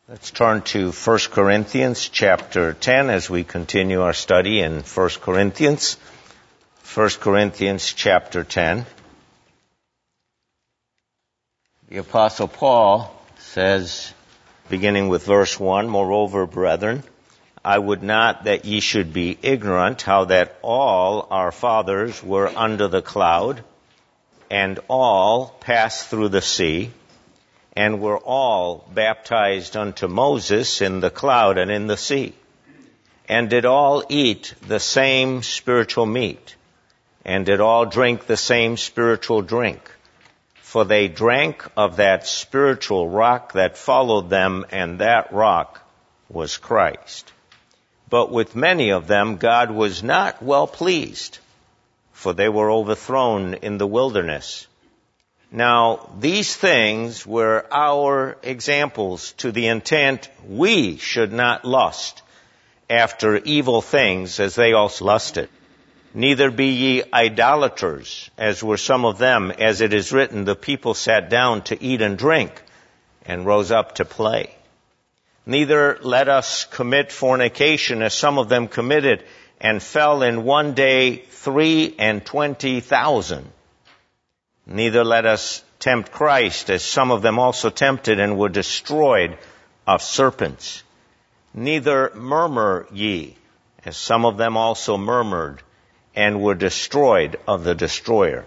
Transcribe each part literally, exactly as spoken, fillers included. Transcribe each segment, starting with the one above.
Let's turn to First Corinthians chapter ten as we continue our study in First Corinthians. First Corinthians chapter ten. The Apostle Paul says, beginning with verse one, "Moreover, brethren, I would not that ye should be ignorant how that all our fathers were under the cloud, and all passed through the sea, and were all baptized unto Moses in the cloud and in the sea, and did all eat the same spiritual meat, and did all drink the same spiritual drink. For they drank of that spiritual rock that followed them, and that rock was Christ. But with many of them God was not well pleased, for they were overthrown in the wilderness. Now, these things were our examples, to the intent we should not lust after evil things as they also lusted. Neither be ye idolaters, as were some of them, as it is written, the people sat down to eat and drink, and rose up to play. Neither let us commit fornication, as some of them committed, and fell in one day three and twenty thousand. Neither let us tempt Christ, as some of them also tempted and were destroyed of serpents. Neither murmur ye, as some of them also murmured and were destroyed of the destroyer.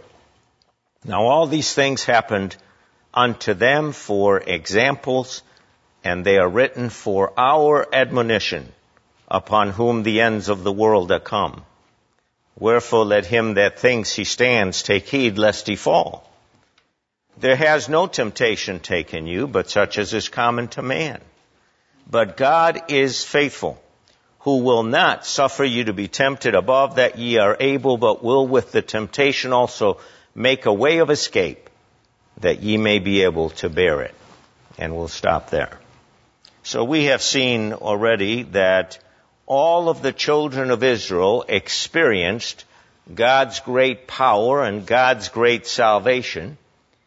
Now all these things happened unto them for examples, and they are written for our admonition, upon whom the ends of the world are come. Wherefore let him that thinks he stands take heed lest he fall. There has no temptation taken you, but such as is common to man. But God is faithful, who will not suffer you to be tempted above that ye are able, but will with the temptation also make a way of escape, that ye may be able to bear it." And we'll stop there. So we have seen already that all of the children of Israel experienced God's great power and God's great salvation.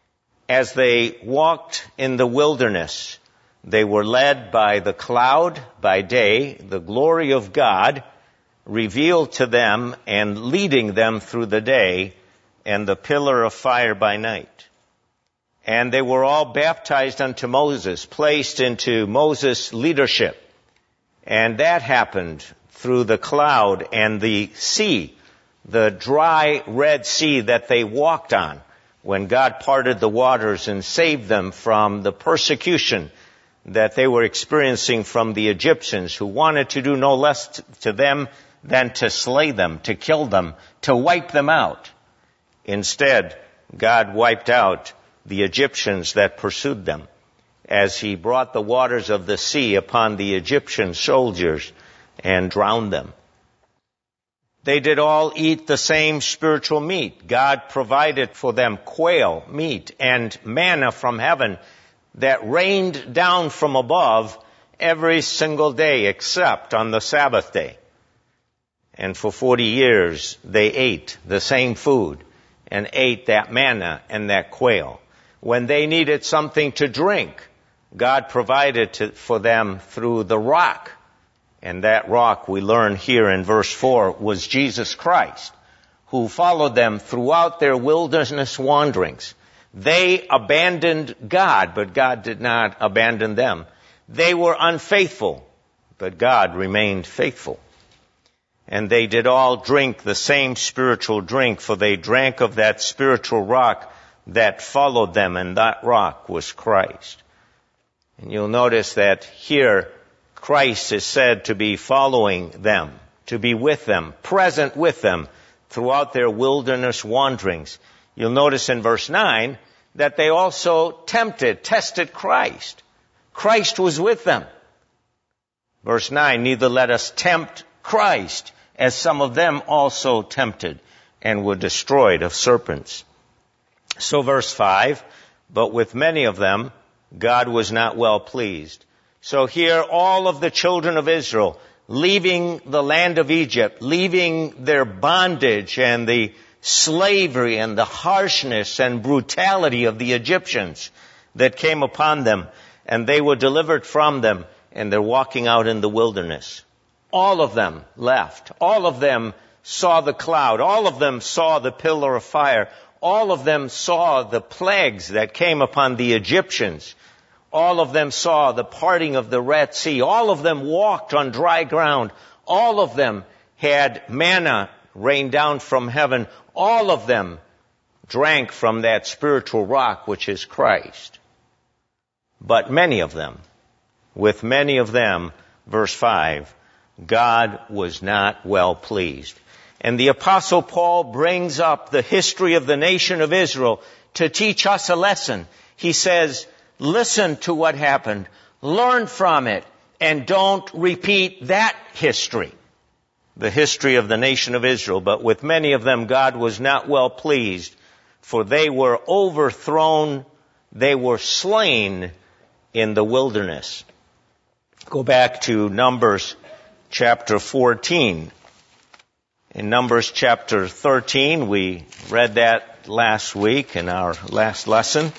As they walked in the wilderness, they were led by the cloud by day, the glory of God revealed to them and leading them through the day, and the pillar of fire by night. And they were all baptized unto Moses, placed into Moses' leadership. And that happened through the cloud and the sea, the dry Red Sea that they walked on when God parted the waters and saved them from the persecution that they were experiencing from the Egyptians, who wanted to do no less to them than to slay them, to kill them, to wipe them out. Instead, God wiped out the Egyptians that pursued them, as he brought the waters of the sea upon the Egyptian soldiers and drowned them. They did all eat the same spiritual meat. God provided for them quail, meat, and manna from heaven that rained down from above every single day except on the Sabbath day. And for forty years they ate the same food and ate that manna and that quail. When they needed something to drink, God provided to, for them through the rock. And that rock, we learn here in verse four, was Jesus Christ, who followed them throughout their wilderness wanderings. They abandoned God, but God did not abandon them. They were unfaithful, but God remained faithful. And they did all drink the same spiritual drink, for they drank of that spiritual rock that followed them, and that rock was Christ. And you'll notice that here Christ is said to be following them, to be with them, present with them throughout their wilderness wanderings. You'll notice in verse nine that they also tempted, tested Christ. Christ was with them. Verse nine, "Neither let us tempt Christ, as some of them also tempted and were destroyed of serpents." So verse five, "But with many of them God was not well pleased." So here all of the children of Israel, leaving the land of Egypt, leaving their bondage and the slavery and the harshness and brutality of the Egyptians that came upon them, and they were delivered from them, and they're walking out in the wilderness. All of them left. All of them saw the cloud. All of them saw the pillar of fire. All of them saw the plagues that came upon the Egyptians. All of them saw the parting of the Red Sea. All of them walked on dry ground. All of them had manna rain down from heaven. All of them drank from that spiritual rock, which is Christ. But many of them, with many of them, verse five, God was not well pleased. And the Apostle Paul brings up the history of the nation of Israel to teach us a lesson. He says, listen to what happened, learn from it, and don't repeat that history. The history of the nation of Israel. But with many of them, God was not well pleased, for they were overthrown, they were slain in the wilderness. Go back to Numbers chapter fourteen. In Numbers chapter thirteen, we read that last week in our last lesson.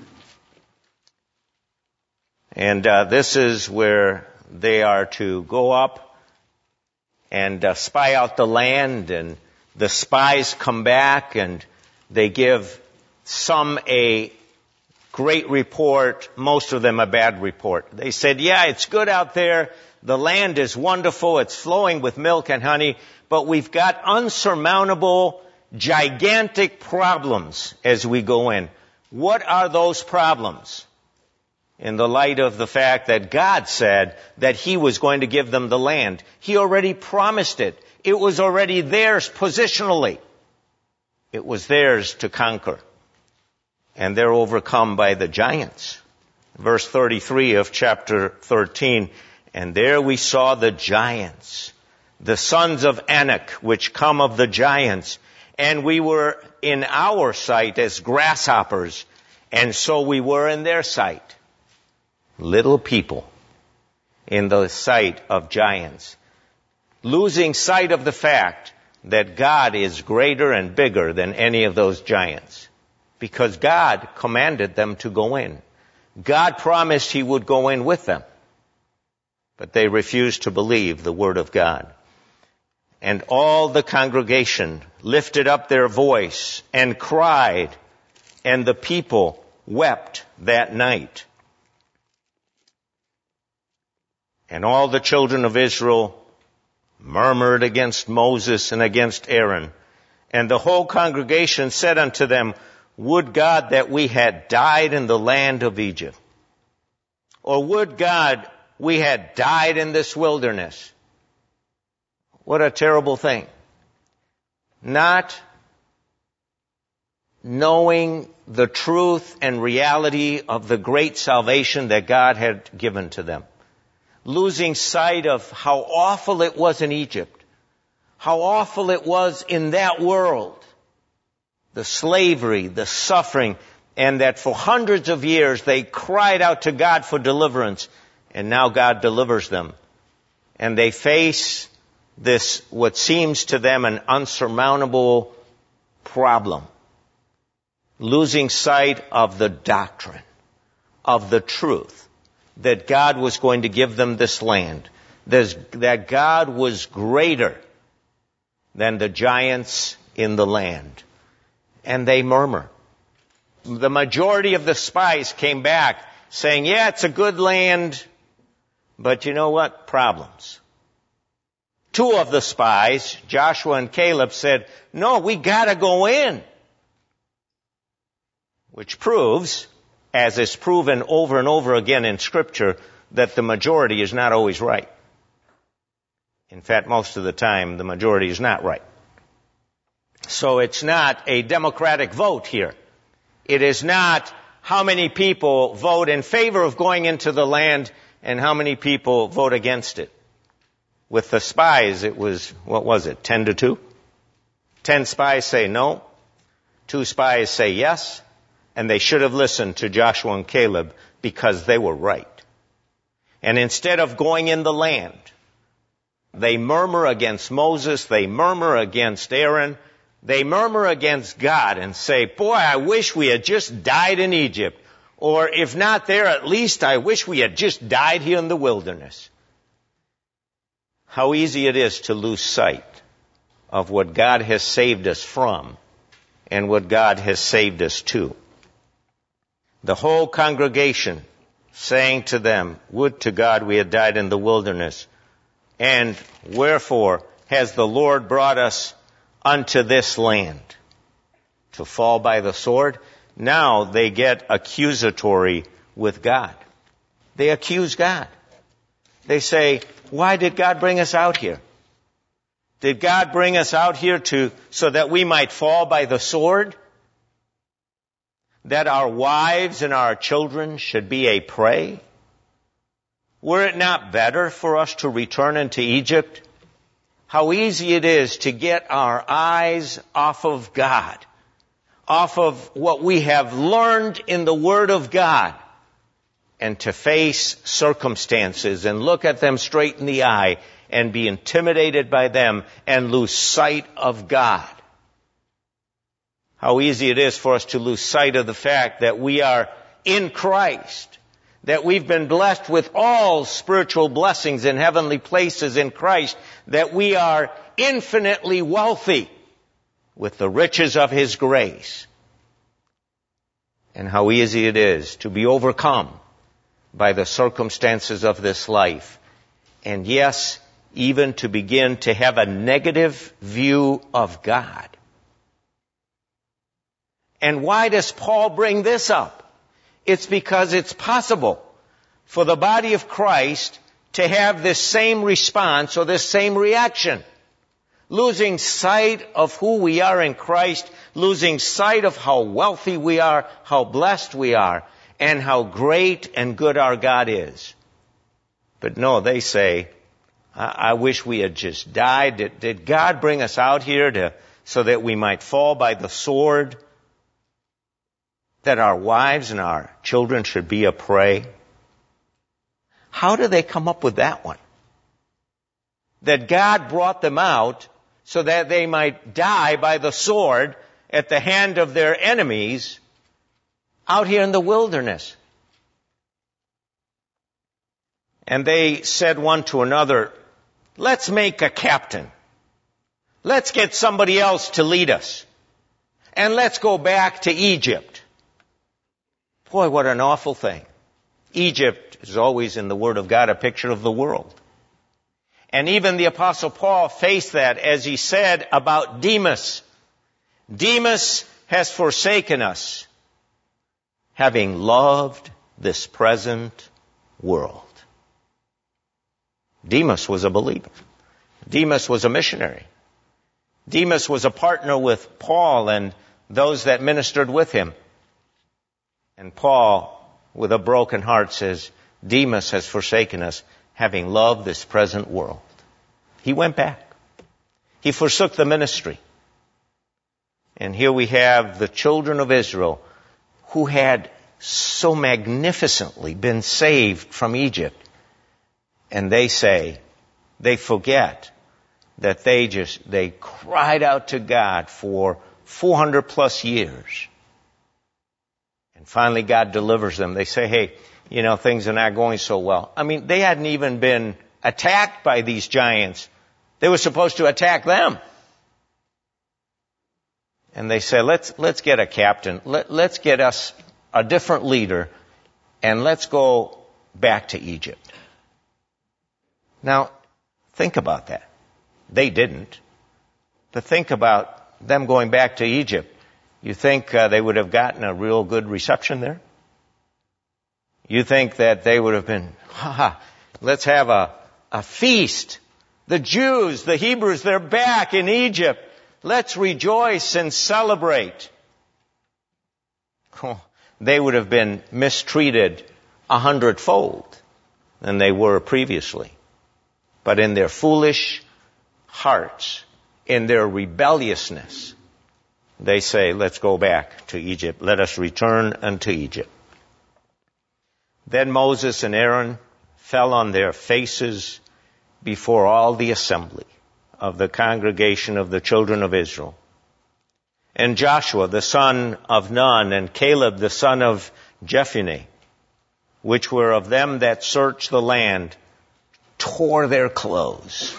And uh, this is where they are to go up and uh, spy out the land, and the spies come back and they give some a great report, most of them a bad report. They said, yeah, it's good out there, the land is wonderful, it's flowing with milk and honey, but we've got unsurmountable, gigantic problems as we go in. What are those problems? In the light of the fact that God said that He was going to give them the land. He already promised it. It was already theirs positionally. It was theirs to conquer. And they're overcome by the giants. Verse thirty-three of chapter thirteen, and there we saw the giants, the sons of Anak, which come of the giants, and we were in our sight as grasshoppers, and so we were in their sight. Little people in the sight of giants, losing sight of the fact that God is greater and bigger than any of those giants, because God commanded them to go in. God promised He would go in with them, but they refused to believe the word of God. And all the congregation lifted up their voice and cried, and the people wept that night. And all the children of Israel murmured against Moses and against Aaron. And the whole congregation said unto them, would God that we had died in the land of Egypt. Or would God we had died in this wilderness. What a terrible thing. Not knowing the truth and reality of the great salvation that God had given to them. Losing sight of how awful it was in Egypt, how awful it was in that world, the slavery, the suffering, and that for hundreds of years they cried out to God for deliverance, and now God delivers them. And they face this, what seems to them an unsurmountable problem. Losing sight of the doctrine, of the truth, that God was going to give them this land, that God was greater than the giants in the land. And they murmur. The majority of the spies came back saying, yeah, it's a good land, but you know what? Problems. Two of the spies, Joshua and Caleb, said, no, we gotta go in. Which proves, as is proven over and over again in Scripture, that the majority is not always right. In fact, most of the time, the majority is not right. So it's not a democratic vote here. It is not how many people vote in favor of going into the land and how many people vote against it. With the spies, it was, what was it, ten to two? Ten spies say no. Two spies say yes. And they should have listened to Joshua and Caleb because they were right. And instead of going in the land, they murmur against Moses, they murmur against Aaron, they murmur against God and say, boy, I wish we had just died in Egypt, Or if not there, at least I wish we had just died here in the wilderness. How easy it is to lose sight of what God has saved us from and what God has saved us to. The whole congregation saying to them, would to God we had died in the wilderness. And wherefore has the Lord brought us unto this land? To fall by the sword? Now they get accusatory with God. They accuse God. They say, why did God bring us out here? Did God bring us out here to so that we might fall by the sword? That our wives and our children should be a prey? Were it not better for us to return into Egypt? How easy it is to get our eyes off of God, off of what we have learned in the Word of God, and to face circumstances and look at them straight in the eye and be intimidated by them and lose sight of God. How easy it is for us to lose sight of the fact that we are in Christ, that we've been blessed with all spiritual blessings in heavenly places in Christ, that we are infinitely wealthy with the riches of His grace. And how easy it is to be overcome by the circumstances of this life. And yes, even to begin to have a negative view of God. And why does Paul bring this up? It's because it's possible for the body of Christ to have this same response or this same reaction. Losing sight of who we are in Christ, losing sight of how wealthy we are, how blessed we are, and how great and good our God is. But no, they say, I, I wish we had just died. Did, did God bring us out here to so that we might fall by the sword? That our wives and our children should be a prey? How do they come up with that one? That God brought them out so that they might die by the sword at the hand of their enemies out here in the wilderness. And they said one to another, let's make a captain. Let's get somebody else to lead us. And let's go back to Egypt. Boy, what an awful thing. Egypt is always in the Word of God a picture of the world. And even the Apostle Paul faced that as he said about Demas. Demas has forsaken us, having loved this present world. Demas was a believer. Demas was a missionary. Demas was a partner with Paul and those that ministered with him. And Paul, with a broken heart, says, Demas has forsaken us, having loved this present world. He went back. He forsook the ministry. And here we have the children of Israel who had so magnificently been saved from Egypt. And they say, they forget that they just, they cried out to God for four hundred plus years. And finally God delivers them. They say, hey, you know, things are not going so well. I mean, they hadn't even been attacked by these giants. They were supposed to attack them. And they say, let's, let's get a captain. Let, let's get us a different leader and let's go back to Egypt. Now, think about that. They didn't. But think about them going back to Egypt. You think uh, they would have gotten a real good reception there? You think that they would have been, ha ha, let's have a, a feast. The Jews, the Hebrews, they're back in Egypt. Let's rejoice and celebrate. Oh, they would have been mistreated a hundredfold than they were previously. But in their foolish hearts, in their rebelliousness, they say, let's go back to Egypt. Let us return unto Egypt. Then Moses and Aaron fell on their faces before all the assembly of the congregation of the children of Israel. And Joshua, the son of Nun, and Caleb, the son of Jephunneh, which were of them that searched the land, tore their clothes.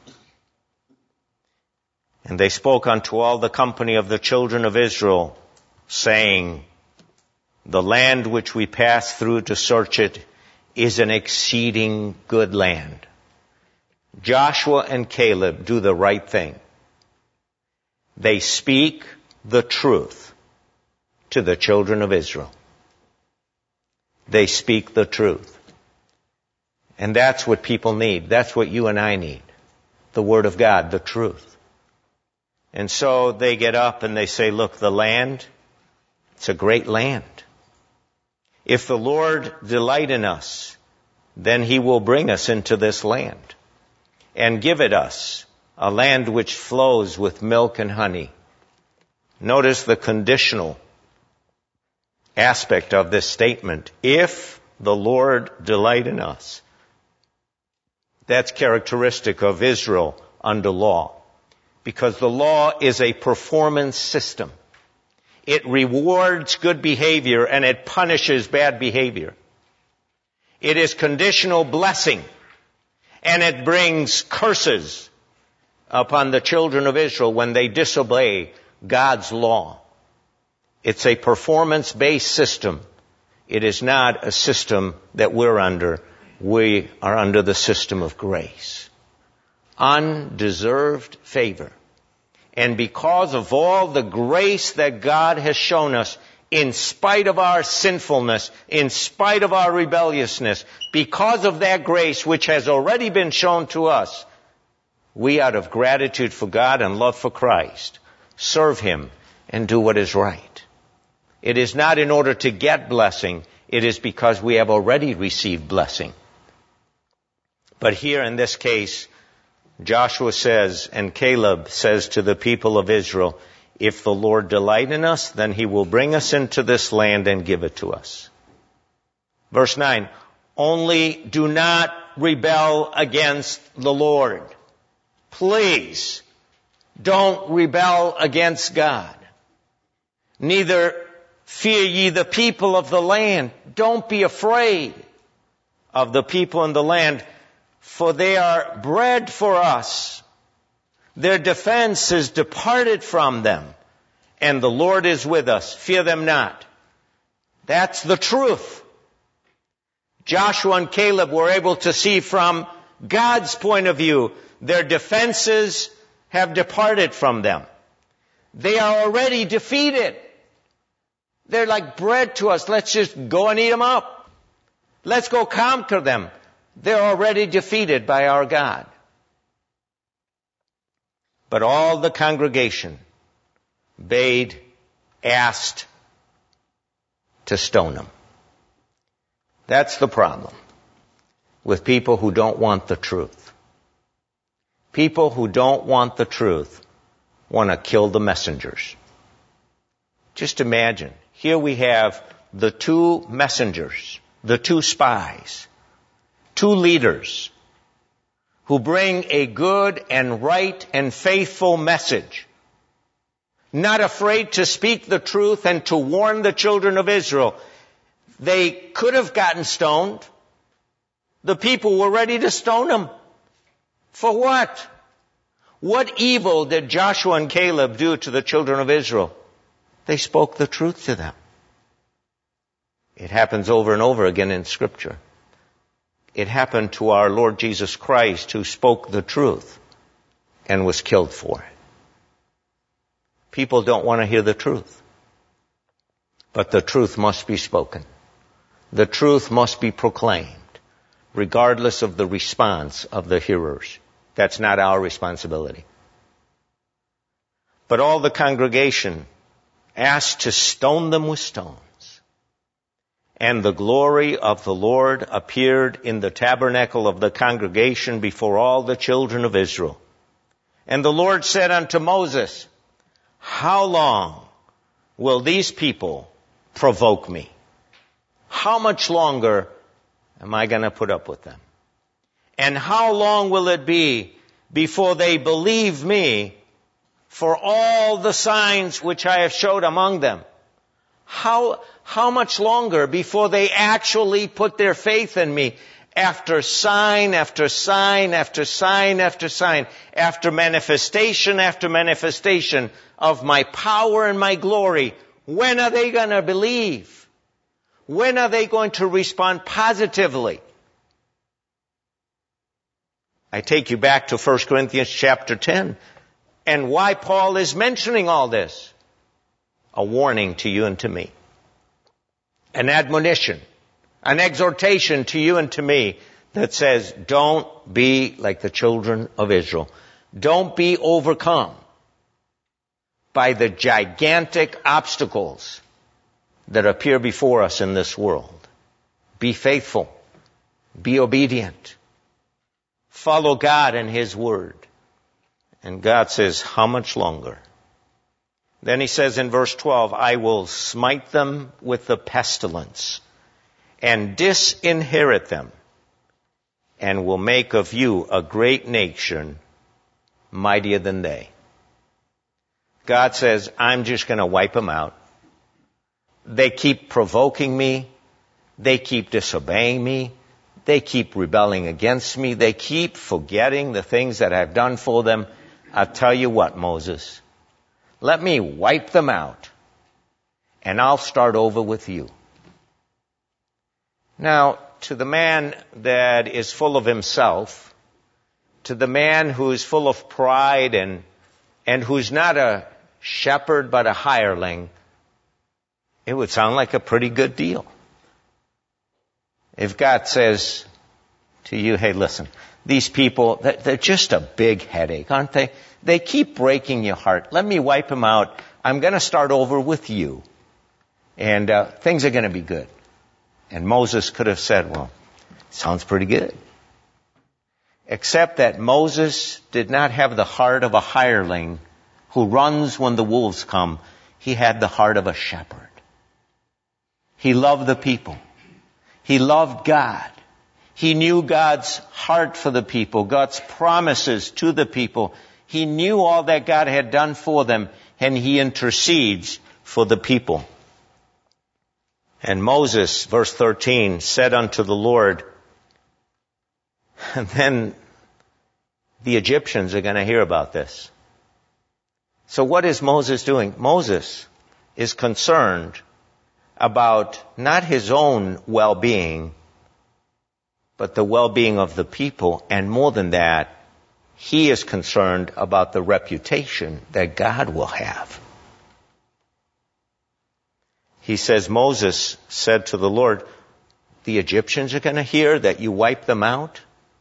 And they spoke unto all the company of the children of Israel, saying, the land which we passed through to search it is an exceeding good land. Joshua and Caleb do the right thing. They speak the truth to the children of Israel. They speak the truth. And that's what people need. That's what you and I need. The Word of God, the truth. And so they get up and they say, look, the land, it's a great land. If the Lord delight in us, then He will bring us into this land and give it us, a land which flows with milk and honey. Notice the conditional aspect of this statement. If the Lord delight in us. That's characteristic of Israel under law. Because the law is a performance system. It rewards good behavior and it punishes bad behavior. It is conditional blessing and it brings curses upon the children of Israel when they disobey God's law. It's a performance-based system. It is not a system that we're under. We are under the system of grace. Undeserved favor. And because of all the grace that God has shown us, in spite of our sinfulness, in spite of our rebelliousness, because of that grace which has already been shown to us, we, out of gratitude for God and love for Christ, serve Him and do what is right. It is not in order to get blessing. It is because we have already received blessing. But here in this case, Joshua says, and Caleb says to the people of Israel, if the Lord delight in us, then He will bring us into this land and give it to us. Verse nine, only do not rebel against the Lord. Please, don't rebel against God. Neither fear ye the people of the land. Don't be afraid of the people in the land, for they are bread for us. Their defense is departed from them, and the Lord is with us. Fear them not. That's the truth. Joshua and Caleb were able to see from God's point of view, their defenses have departed from them. They are already defeated. They're like bread to us. Let's just go and eat them up. Let's go conquer them. They're already defeated by our God. But all the congregation bade, asked to stone them. That's the problem with people who don't want the truth. People who don't want the truth want to kill the messengers. Just imagine, here we have the two messengers, the two spies, two leaders who bring a good and right and faithful message, not afraid to speak the truth and to warn the children of Israel. They could have gotten stoned. The people were ready to stone them. For what? What evil did Joshua and Caleb do to the children of Israel? They spoke the truth to them. It happens over and over again in Scripture. It happened to our Lord Jesus Christ, who spoke the truth and was killed for it. People don't want to hear the truth. But the truth must be spoken. The truth must be proclaimed, regardless of the response of the hearers. That's not our responsibility. But all the congregation asked to stone them with stones. And the glory of the Lord appeared in the tabernacle of the congregation before all the children of Israel. And the Lord said unto Moses, how long will these people provoke me? How much longer am I going to put up with them? And how long will it be before they believe me for all the signs which I have showed among them? How, how much longer before they actually put their faith in me? After sign after sign after sign after sign, after manifestation after manifestation of my power and my glory, when are they going to believe? When are they going to respond positively? I take you back to First Corinthians chapter ten, and why Paul is mentioning all this. A warning to you and to me. An admonition. An exhortation to you and to me that says, don't be like the children of Israel. Don't be overcome by the gigantic obstacles that appear before us in this world. Be faithful. Be obedient. Follow God and His Word. And God says, how much longer? Then He says in verse twelve, I will smite them with the pestilence and disinherit them, and will make of you a great nation, mightier than they. God says, I'm just going to wipe them out. They keep provoking me. They keep disobeying me. They keep rebelling against me. They keep forgetting the things that I've done for them. I'll tell you what, Moses. Let me wipe them out, and I'll start over with you. Now, to the man that is full of himself, to the man who's full of pride and, and who's not a shepherd but a hireling, it would sound like a pretty good deal. If God says to you, hey, listen, these people, they're just a big headache, aren't they? They keep breaking your heart. Let me wipe them out. I'm going to start over with you. And uh, things are going to be good. And Moses could have said, well, sounds pretty good. Except that Moses did not have the heart of a hireling who runs when the wolves come. He had the heart of a shepherd. He loved the people. He loved God. He knew God's heart for the people, God's promises to the people. He knew all that God had done for them, and he intercedes for the people. And Moses, verse thirteen, said unto the Lord, and then the Egyptians are going to hear about this. So what is Moses doing? Moses is concerned about not his own well-being, but the well-being of the people. And more than that, he is concerned about the reputation that God will have. He says, Moses said to the Lord, the Egyptians are going to hear that you wipe them out.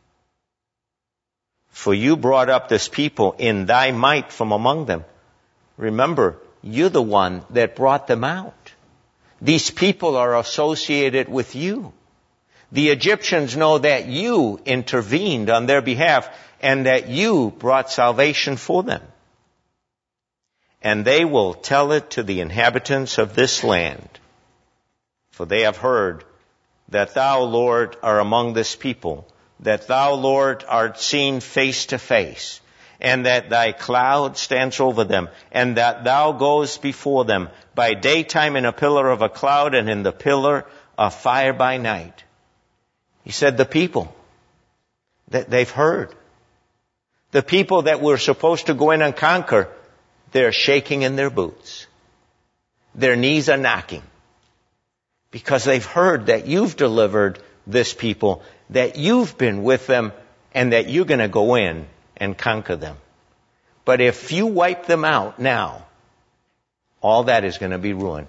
For you brought up this people in thy might from among them. Remember, you're the one that brought them out. These people are associated with you. The Egyptians know that you intervened on their behalf and that you brought salvation for them. And they will tell it to the inhabitants of this land. For they have heard that thou, Lord, art among this people, that thou, Lord, art seen face to face, and that thy cloud stands over them, and that thou goest before them by daytime in a pillar of a cloud and in the pillar of fire by night. He said the people, that they've heard. The people that we're supposed to go in and conquer, they're shaking in their boots. Their knees are knocking. Because they've heard that you've delivered this people, that you've been with them, and that you're going to go in and conquer them. But if you wipe them out now, all that is going to be ruined.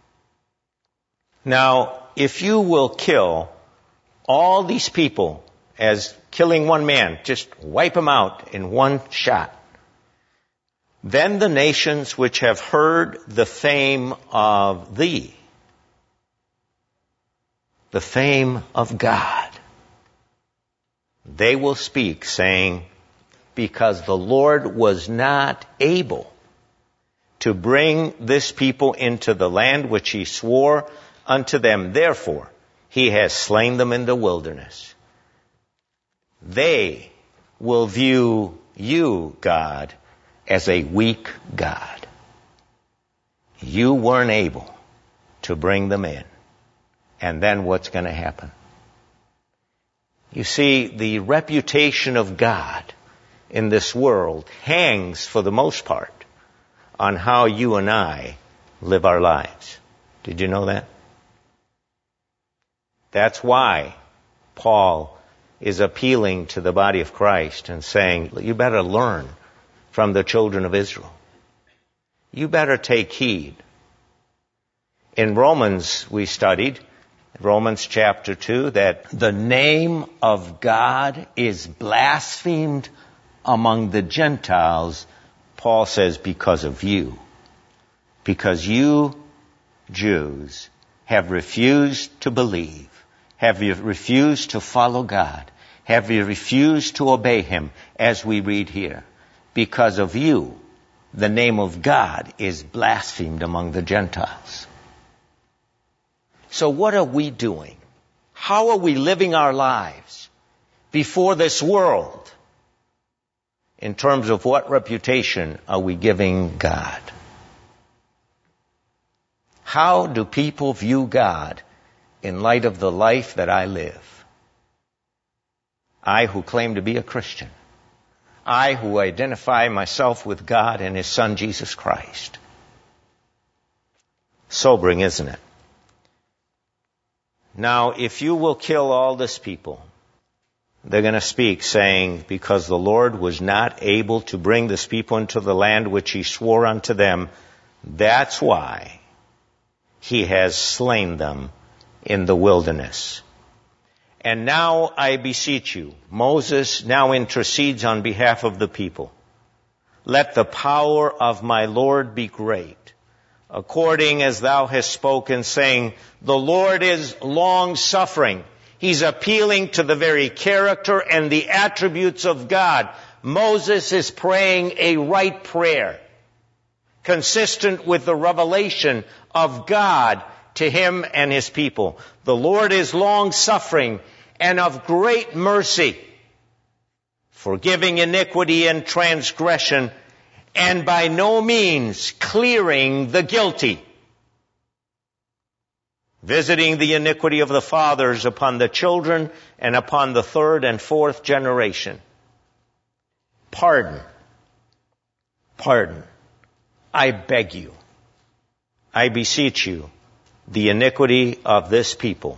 Now, if you will kill all these people as killing one man, just wipe them out in one shot, then the nations which have heard the fame of thee, the fame of God, they will speak, saying, because the Lord was not able to bring this people into the land which he swore unto them, therefore he has slain them in the wilderness. They will view you, God, as a weak God. You weren't able to bring them in. And then what's going to happen? You see, the reputation of God in this world hangs, for the most part, on how you and I live our lives. Did you know that? That's why Paul is appealing to the body of Christ and saying, you better learn from the children of Israel. You better take heed. In Romans, we studied, Romans chapter two, that the name of God is blasphemed among the Gentiles, Paul says, because of you. Because you, Jews, have refused to believe, have you refused to follow God, have you refused to obey Him, as we read here. Because of you, the name of God is blasphemed among the Gentiles. So what are we doing? How are we living our lives before this world? In terms of what reputation are we giving God? How do people view God in light of the life that I live? I who claim to be a Christian. I who identify myself with God and His Son, Jesus Christ. Sobering, isn't it? Now, if you will kill all this people, they're going to speak saying, because the Lord was not able to bring this people into the land which He swore unto them, that's why He has slain them in the wilderness. And now I beseech you, Moses now intercedes on behalf of the people. Let the power of my Lord be great, according as thou hast spoken, saying, the Lord is long-suffering. He's appealing to the very character and the attributes of God. Moses is praying a right prayer, consistent with the revelation of God to him and his people. The Lord is long-suffering and of great mercy, forgiving iniquity and transgression, and by no means clearing the guilty, visiting the iniquity of the fathers upon the children and upon the third and fourth generation. Pardon. Pardon. I beg you. I beseech you, the iniquity of this people.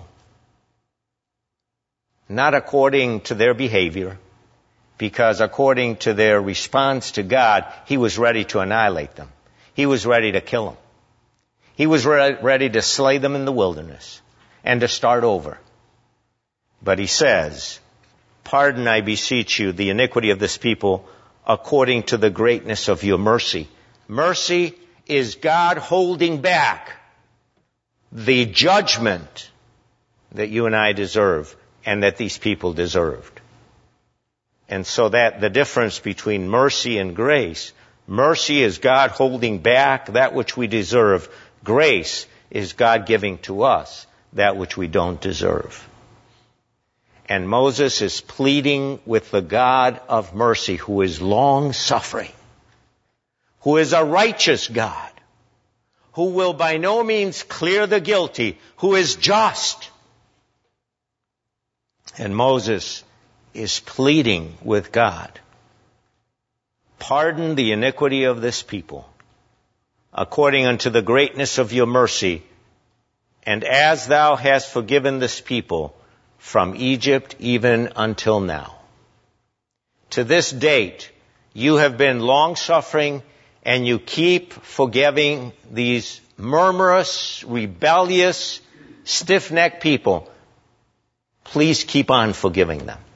Not according to their behavior, because according to their response to God, He was ready to annihilate them. He was ready to kill them. He was re- ready to slay them in the wilderness and to start over. But He says, pardon, I beseech you, the iniquity of this people according to the greatness of your mercy. Mercy is God holding back the judgment that you and I deserve and that these people deserved. And so that the difference between mercy and grace, mercy is God holding back that which we deserve. Grace is God giving to us that which we don't deserve. And Moses is pleading with the God of mercy, who is long-suffering, who is a righteous God, who will by no means clear the guilty, who is just. And Moses is pleading with God, pardon the iniquity of this people, according unto the greatness of your mercy, and as thou hast forgiven this people from Egypt even until now. To this date, you have been long-suffering, and you keep forgiving these murmurous, rebellious, stiff-necked people. Please keep on forgiving them.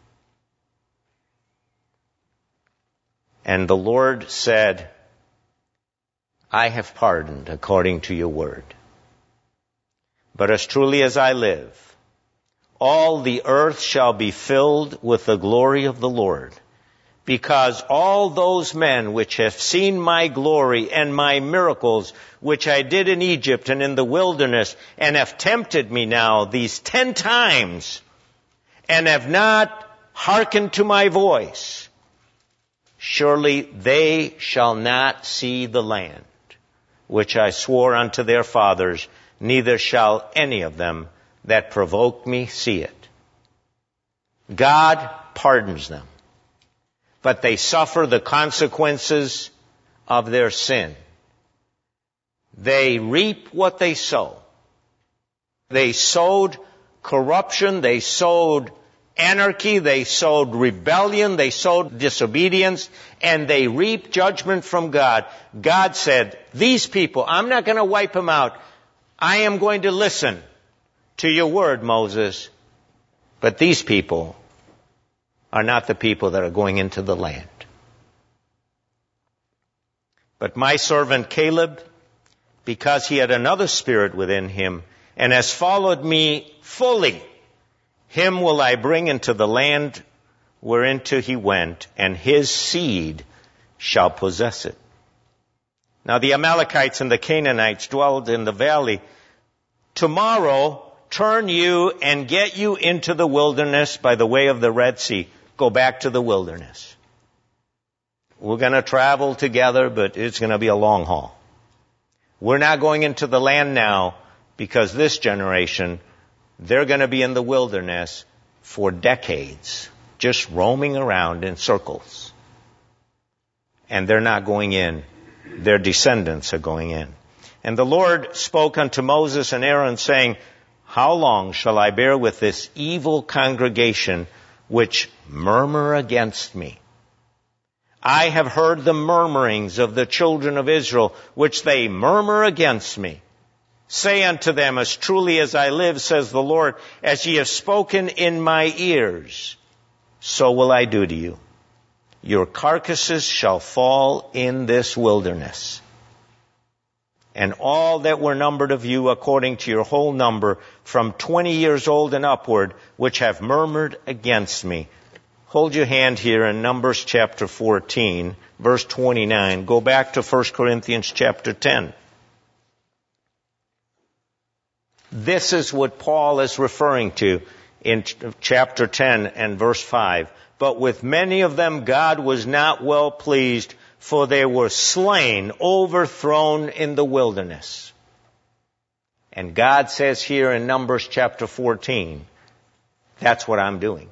And the Lord said, I have pardoned according to your word. But as truly as I live, all the earth shall be filled with the glory of the Lord, because all those men which have seen my glory and my miracles, which I did in Egypt and in the wilderness, and have tempted me now these ten times, and have not hearkened to my voice, surely they shall not see the land which I swore unto their fathers neither shall any of them that provoke me see it. God pardons them, but they suffer the consequences of their sin. They reap what they sow. They sowed corruption, they sowed anarchy, they sowed rebellion, they sowed disobedience, and they reaped judgment from God. God said, these people, I'm not going to wipe them out. I am going to listen to your word, Moses. But these people are not the people that are going into the land. But my servant Caleb, because he had another spirit within him, and has followed me fully, him will I bring into the land whereinto he went, and his seed shall possess it. Now the Amalekites and the Canaanites dwelled in the valley. Tomorrow turn you and get you into the wilderness by the way of the Red Sea. Go back to the wilderness. We're going to travel together, but it's going to be a long haul. We're not going into the land now because this generation, they're going to be in the wilderness for decades, just roaming around in circles. And they're not going in. Their descendants are going in. And the Lord spoke unto Moses and Aaron, saying, how long shall I bear with this evil congregation which murmur against me? I have heard the murmurings of the children of Israel, which they murmur against me. Say unto them, as truly as I live, says the Lord, as ye have spoken in my ears, so will I do to you. Your carcasses shall fall in this wilderness. And all that were numbered of you, according to your whole number, from twenty years old and upward, which have murmured against me. Hold your hand here in Numbers chapter fourteen, verse twenty-nine. Go back to First Corinthians chapter ten. This is what Paul is referring to in chapter ten and verse five. But with many of them God was not well pleased, for they were slain, overthrown in the wilderness. And God says here in Numbers chapter fourteen, that's what I'm doing.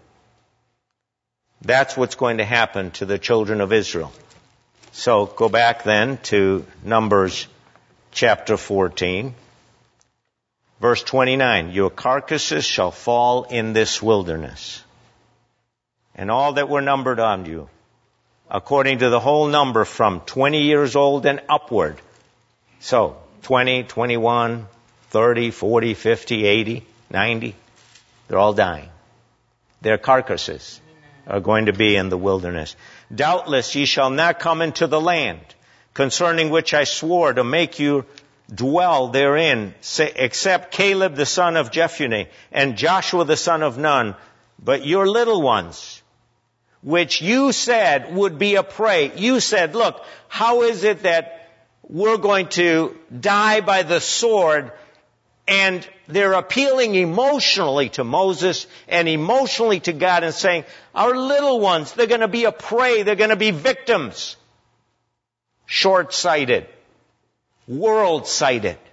That's what's going to happen to the children of Israel. So go back then to Numbers chapter fourteen. Verse twenty-nine, your carcasses shall fall in this wilderness, and all that were numbered on you, according to the whole number from twenty years old and upward. So, twenty, twenty-one, thirty, forty, fifty, eighty, ninety, they're all dying. Their carcasses are going to be in the wilderness. Doubtless ye shall not come into the land, concerning which I swore to make you dwell therein, except Caleb the son of Jephunneh and Joshua the son of Nun, but your little ones, which you said would be a prey. You said, look, how is it that we're going to die by the sword? And they're appealing emotionally to Moses and emotionally to God and saying, our little ones, they're going to be a prey, they're going to be victims. Short-sighted. World-sighted,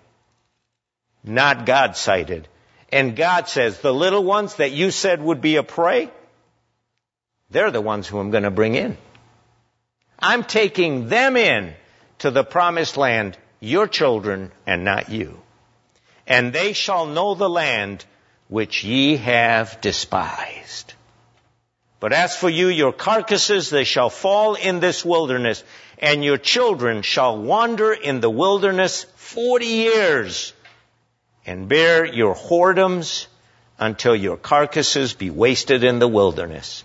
not God-sighted. And God says, the little ones that you said would be a prey, they're the ones who I'm going to bring in. I'm taking them in to the promised land, your children and not you. And they shall know the land which ye have despised. But as for you, your carcasses, they shall fall in this wilderness, and your children shall wander in the wilderness forty years, and bear your whoredoms until your carcasses be wasted in the wilderness.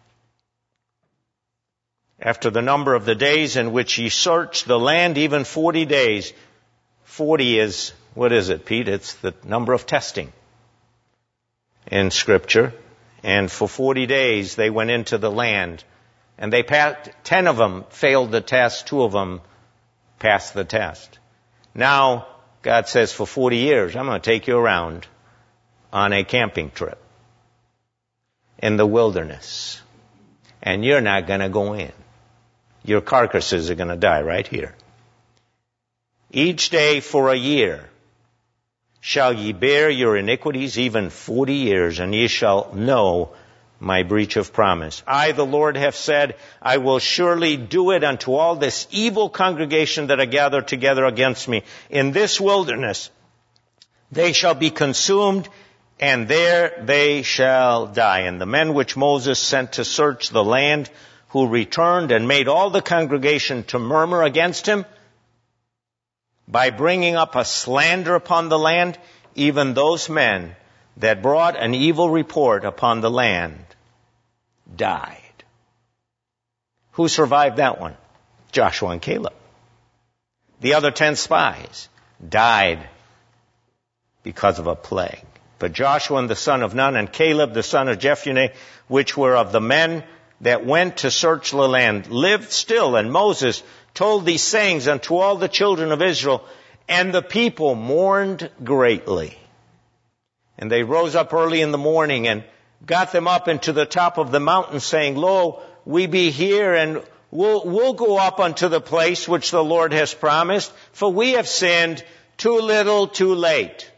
After the number of the days in which ye search the land, even forty days. Forty is, what is it, Pete? It's the number of testing in Scripture. And for forty days they went into the land. And they passed, ten of them failed the test, two of them passed the test. Now, God says, for forty years, I'm going to take you around on a camping trip in the wilderness. And you're not going to go in. Your carcasses are going to die right here. Each day for a year. shall ye bear your iniquities even forty years, and ye shall know my breach of promise. I, the Lord, have said, I will surely do it unto all this evil congregation that are gathered together against me in this wilderness. They shall be consumed, and there they shall die. And the men which Moses sent to search the land, who returned and made all the congregation to murmur against him, by bringing up a slander upon the land, even those men that brought an evil report upon the land died. Who survived that one? Joshua and Caleb. The other ten spies died because of a plague. But Joshua and the son of Nun and Caleb the son of Jephunneh, which were of the men that went to search the land, lived still, and Moses told these sayings unto all the children of Israel, and the people mourned greatly. And they rose up early in the morning and got them up into the top of the mountain, saying, Lo, we be here, and we'll, we'll go up unto the place which the Lord has promised, for we have sinned too little, too late.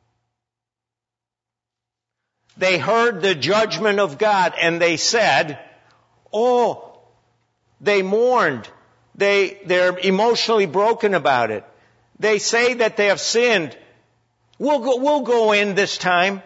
They heard the judgment of God, and they said, oh, they mourned. They, they're emotionally broken about it. They say that they have sinned. We'll go, we'll go in this time.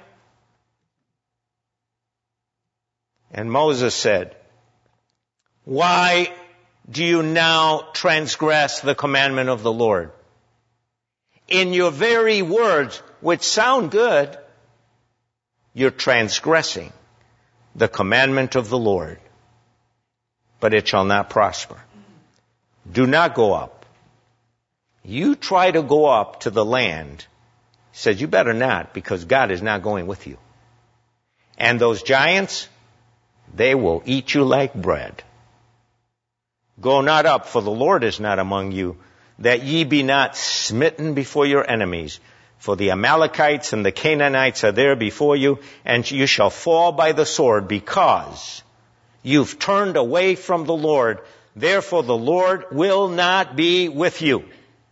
And Moses said, why do you now transgress the commandment of the Lord? In your very words, which sound good, you're transgressing the commandment of the Lord, but it shall not prosper. Do not go up. You try to go up to the land. He says, you better not, because God is not going with you. And those giants, they will eat you like bread. Go not up, for the Lord is not among you, that ye be not smitten before your enemies. For the Amalekites and the Canaanites are there before you, and you shall fall by the sword, because you've turned away from the Lord. Therefore the Lord will not be with you.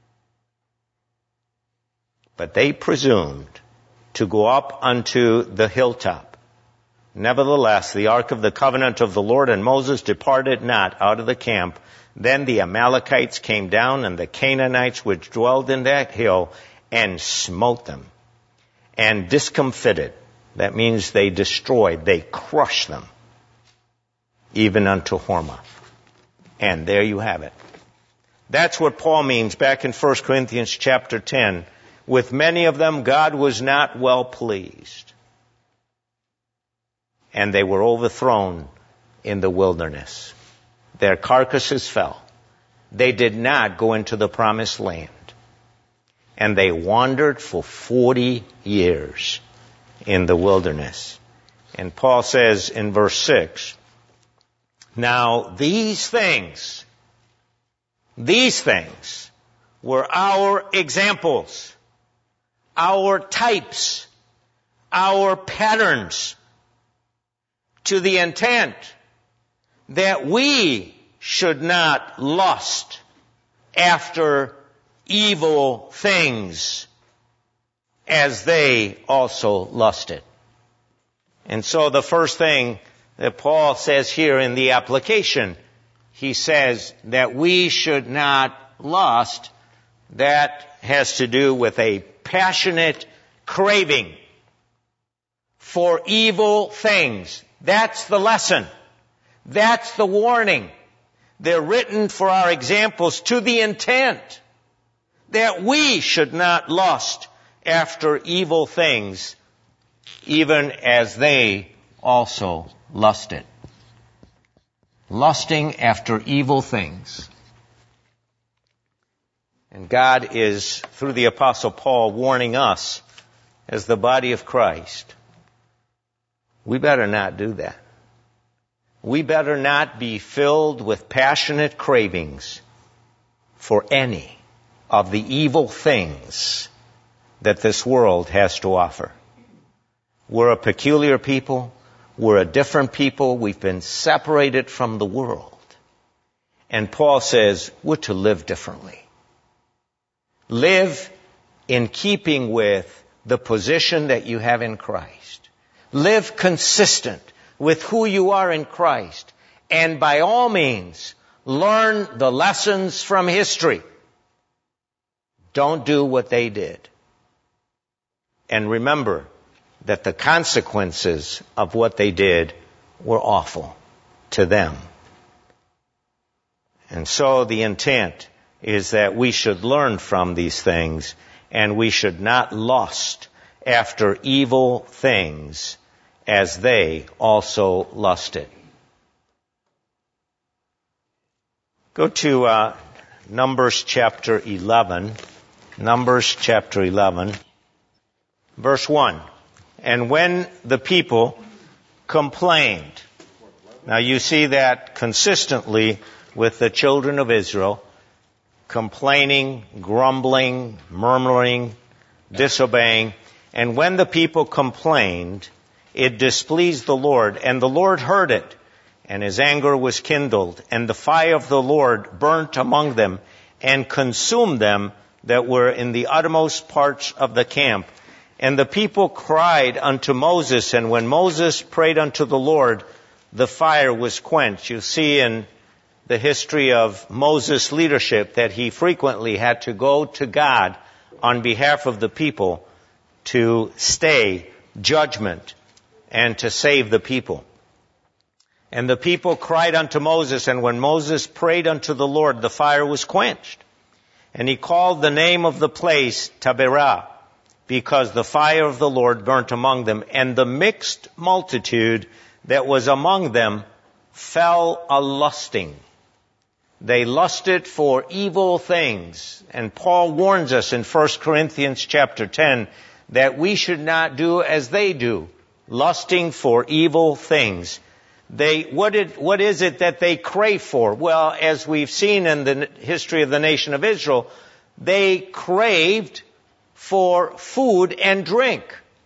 But they presumed to go up unto the hilltop. Nevertheless, the ark of the covenant of the Lord and Moses departed not out of the camp. Then the Amalekites came down, and the Canaanites which dwelled in that hill, and smote them, and discomfited. That means they destroyed, they crushed them, even unto Hormah. And there you have it. That's what Paul means back in First Corinthians chapter ten. With many of them, God was not well pleased. And they were overthrown in the wilderness. Their carcasses fell. They did not go into the promised land. And they wandered for forty years in the wilderness. And Paul says in verse six, now these things, these things were our examples, our types, our patterns, to the intent that we should not lust after evil things as they also lusted. And so the first thing that Paul says here in the application, he says that we should not lust. That has to do with a passionate craving for evil things. That's the lesson. That's the warning. They're written for our examples, to the intent that we should not lust after evil things, even as they also lusted. Lusting after evil things. And God is, through the Apostle Paul, warning us as the body of Christ. We better not do that. We better not be filled with passionate cravings for any of the evil things that this world has to offer. We're a peculiar people. We're a different people. We've been separated from the world. And Paul says we're to live differently. Live in keeping with the position that you have in Christ. Live consistent with who you are in Christ. And by all means, learn the lessons from history. Don't do what they did. And remember that the consequences of what they did were awful to them. And so the intent is that we should learn from these things, and we should not lust after evil things as they also lusted. Go to uh, Numbers chapter eleven. Numbers chapter eleven, verse one. And when the people complained. Now you see that consistently with the children of Israel, complaining, grumbling, murmuring, disobeying. And when the people complained, it displeased the Lord, and the Lord heard it, and his anger was kindled, and the fire of the Lord burnt among them, and consumed them that were in the uttermost parts of the camp. And the people cried unto Moses, and when Moses prayed unto the Lord, the fire was quenched. You see in the history of Moses' leadership that he frequently had to go to God on behalf of the people to stay judgment and to save the people. And the people cried unto Moses, and when Moses prayed unto the Lord, the fire was quenched. And he called the name of the place Taberah, because the fire of the Lord burnt among them, and the mixed multitude that was among them fell a-lusting. They lusted for evil things. And Paul warns us in First Corinthians chapter ten that we should not do as they do, lusting for evil things. They, what, did, what is it that they crave for? Well, as we've seen in the history of the nation of Israel, they craved for food and drink.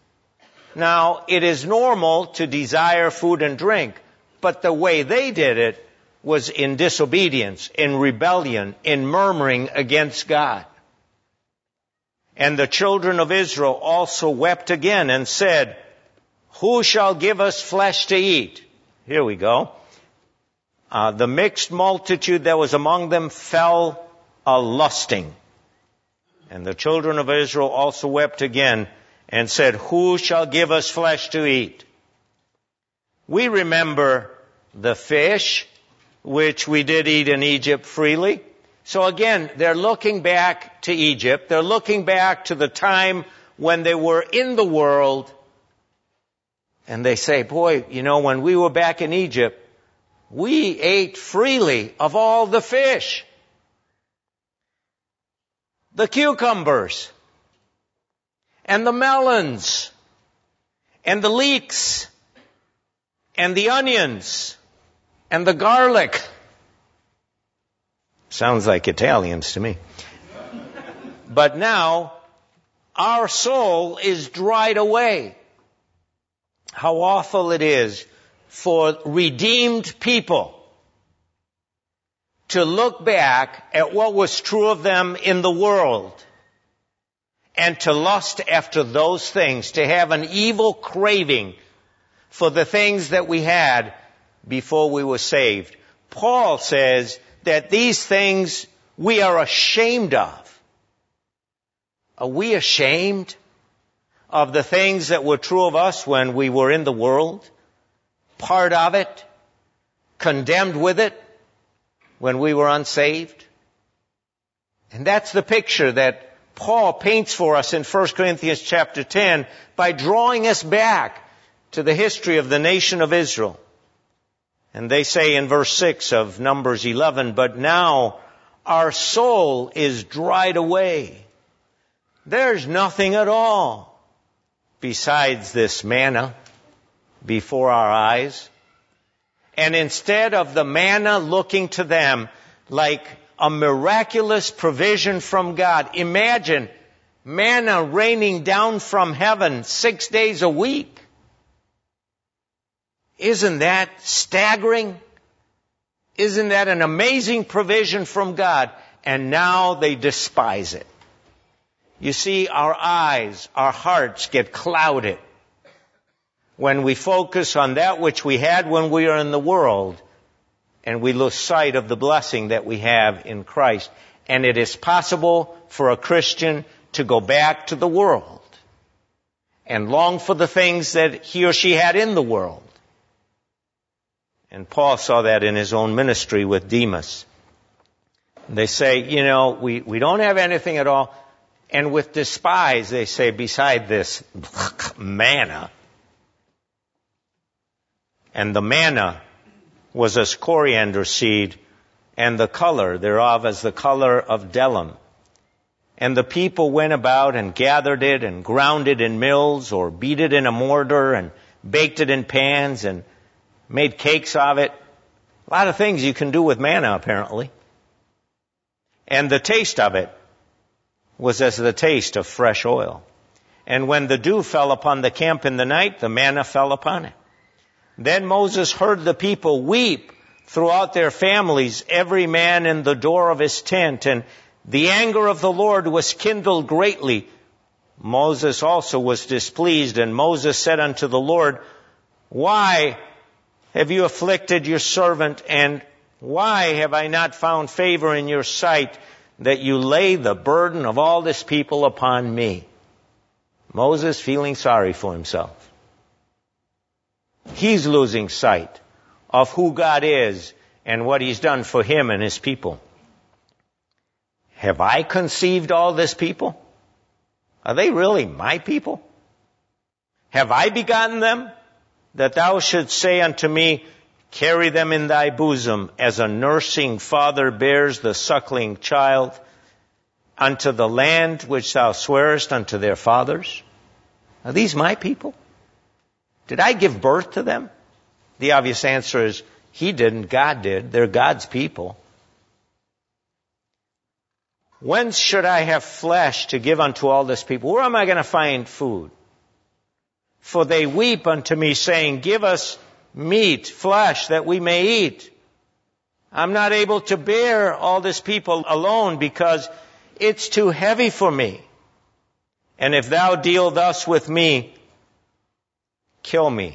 Now, it is normal to desire food and drink, but the way they did it was in disobedience, in rebellion, in murmuring against God. And the children of Israel also wept again and said, who shall give us flesh to eat? Here we go. Uh, the mixed multitude that was among them fell a-lusting. And the children of Israel also wept again and said, who shall give us flesh to eat? We remember the fish, which we did eat in Egypt freely. So again, they're looking back to Egypt. They're looking back to the time when they were in the world. And they say, boy, you know, when we were back in Egypt, we ate freely of all the fish. The cucumbers, and the melons, and the leeks, and the onions, and the garlic. Sounds like Italians to me. But now, our soul is dried away. How awful it is for redeemed people to look back at what was true of them in the world and to lust after those things, to have an evil craving for the things that we had before we were saved. Paul says that these things we are ashamed of. Are we ashamed of the things that were true of us when we were in the world? Part of it? Condemned with it? When we were unsaved? And that's the picture that Paul paints for us in First Corinthians chapter ten by drawing us back to the history of the nation of Israel. And they say in verse six of Numbers eleven, but now our soul is dried away. There's nothing at all besides this manna before our eyes. And instead of the manna looking to them like a miraculous provision from God, imagine manna raining down from heaven six days a week. Isn't that staggering? Isn't that an amazing provision from God? And now they despise it. You see, our eyes, our hearts get clouded when we focus on that which we had when we were in the world, and we lose sight of the blessing that we have in Christ. And it is possible for a Christian to go back to the world and long for the things that he or she had in the world. And Paul saw that in his own ministry with Demas. They say, you know, we, we don't have anything at all. And with despise, they say, beside this manna. And the manna was as coriander seed, and the color thereof as the color of bdellium. And the people went about and gathered it and ground it in mills, or beat it in a mortar and baked it in pans and made cakes of it. A lot of things you can do with manna, apparently. And the taste of it was as the taste of fresh oil. And when the dew fell upon the camp in the night, the manna fell upon it. Then Moses heard the people weep throughout their families, every man in the door of his tent, and the anger of the Lord was kindled greatly. Moses also was displeased, and Moses said unto the Lord, why have you afflicted your servant, and why have I not found favor in your sight, that you lay the burden of all this people upon me? Moses feeling sorry for himself. He's losing sight of who God is and what He's done for him and his people. Have I conceived all this people? Are they really my people? Have I begotten them, that thou shouldst say unto me, carry them in thy bosom, as a nursing father bears the suckling child, unto the land which thou swearest unto their fathers? Are these my people? Did I give birth to them? The obvious answer is, He didn't, God did. They're God's people. Whence should I have flesh to give unto all this people? Where am I going to find food? For they weep unto me, saying, give us meat, flesh, that we may eat. I'm not able to bear all this people alone, because it's too heavy for me. And if thou deal thus with me, kill me.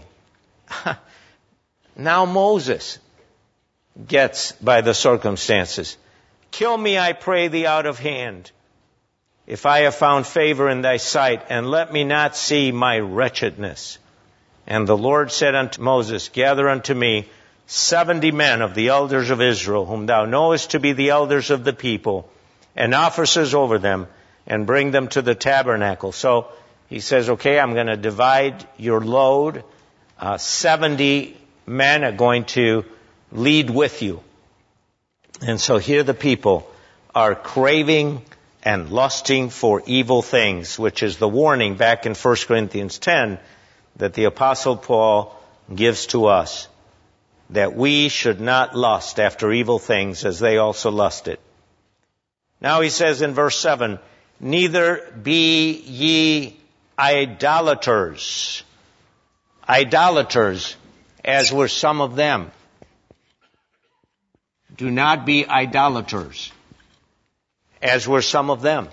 Now Moses gets by the circumstances. Kill me, I pray thee, out of hand, if I have found favor in thy sight, and let me not see my wretchedness. And the Lord said unto Moses, gather unto me seventy men of the elders of Israel, whom thou knowest to be the elders of the people, and officers over them, and bring them to the tabernacle. So he says, okay, I'm going to divide your load. Uh, seventy men are going to lead with you. And so here the people are craving and lusting for evil things, which is the warning back in First Corinthians ten that the Apostle Paul gives to us, that we should not lust after evil things as they also lusted. Now he says in verse seven, neither be ye idolaters. Idolaters, as were some of them. Do not be idolaters, as were some of them.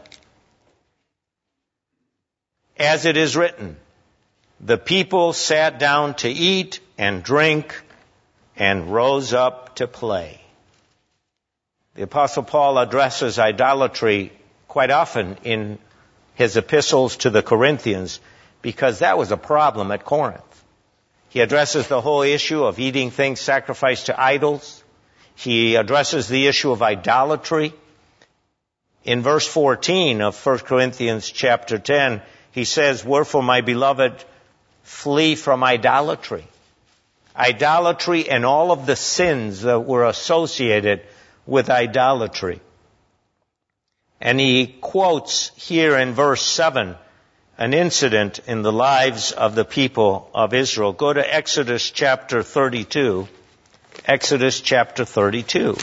As it is written, the people sat down to eat and drink and rose up to play. The Apostle Paul addresses idolatry quite often in his epistles to the Corinthians, because that was a problem at Corinth. He addresses the whole issue of eating things sacrificed to idols. He addresses the issue of idolatry. In verse fourteen of First Corinthians chapter ten, he says, wherefore, my beloved, flee from idolatry. Idolatry and all of the sins that were associated with idolatry. And he quotes here in verse seven an incident in the lives of the people of Israel. Go to Exodus chapter thirty-two. Exodus chapter thirty-two.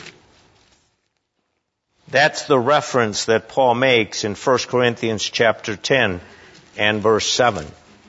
That's the reference that Paul makes in First Corinthians chapter ten and verse seven.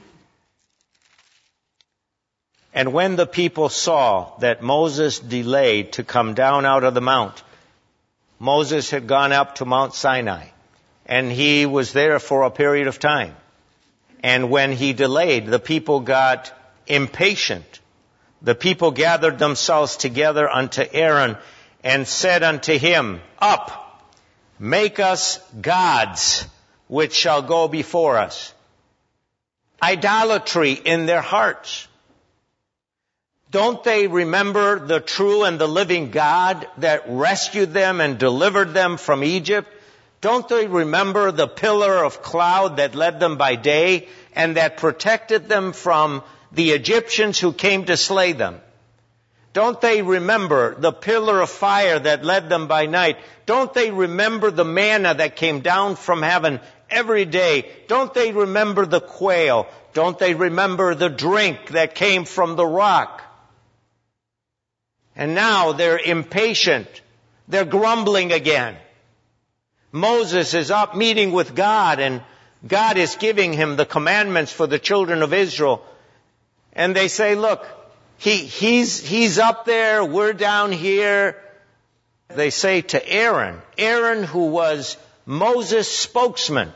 And when the people saw that Moses delayed to come down out of the mount, Moses had gone up to Mount Sinai, and he was there for a period of time. And when he delayed, the people got impatient. The people gathered themselves together unto Aaron and said unto him, Up, make us gods, which shall go before us. Idolatry in their hearts. Don't they remember the true and the living God that rescued them and delivered them from Egypt? Don't they remember the pillar of cloud that led them by day and that protected them from the Egyptians who came to slay them? Don't they remember the pillar of fire that led them by night? Don't they remember the manna that came down from heaven every day? Don't they remember the quail? Don't they remember the drink that came from the rock? And now they're impatient. They're grumbling again. Moses is up meeting with God, and God is giving him the commandments for the children of Israel. And they say, look, he, he's, he's up there, we're down here. They say to Aaron, Aaron who was Moses' spokesman.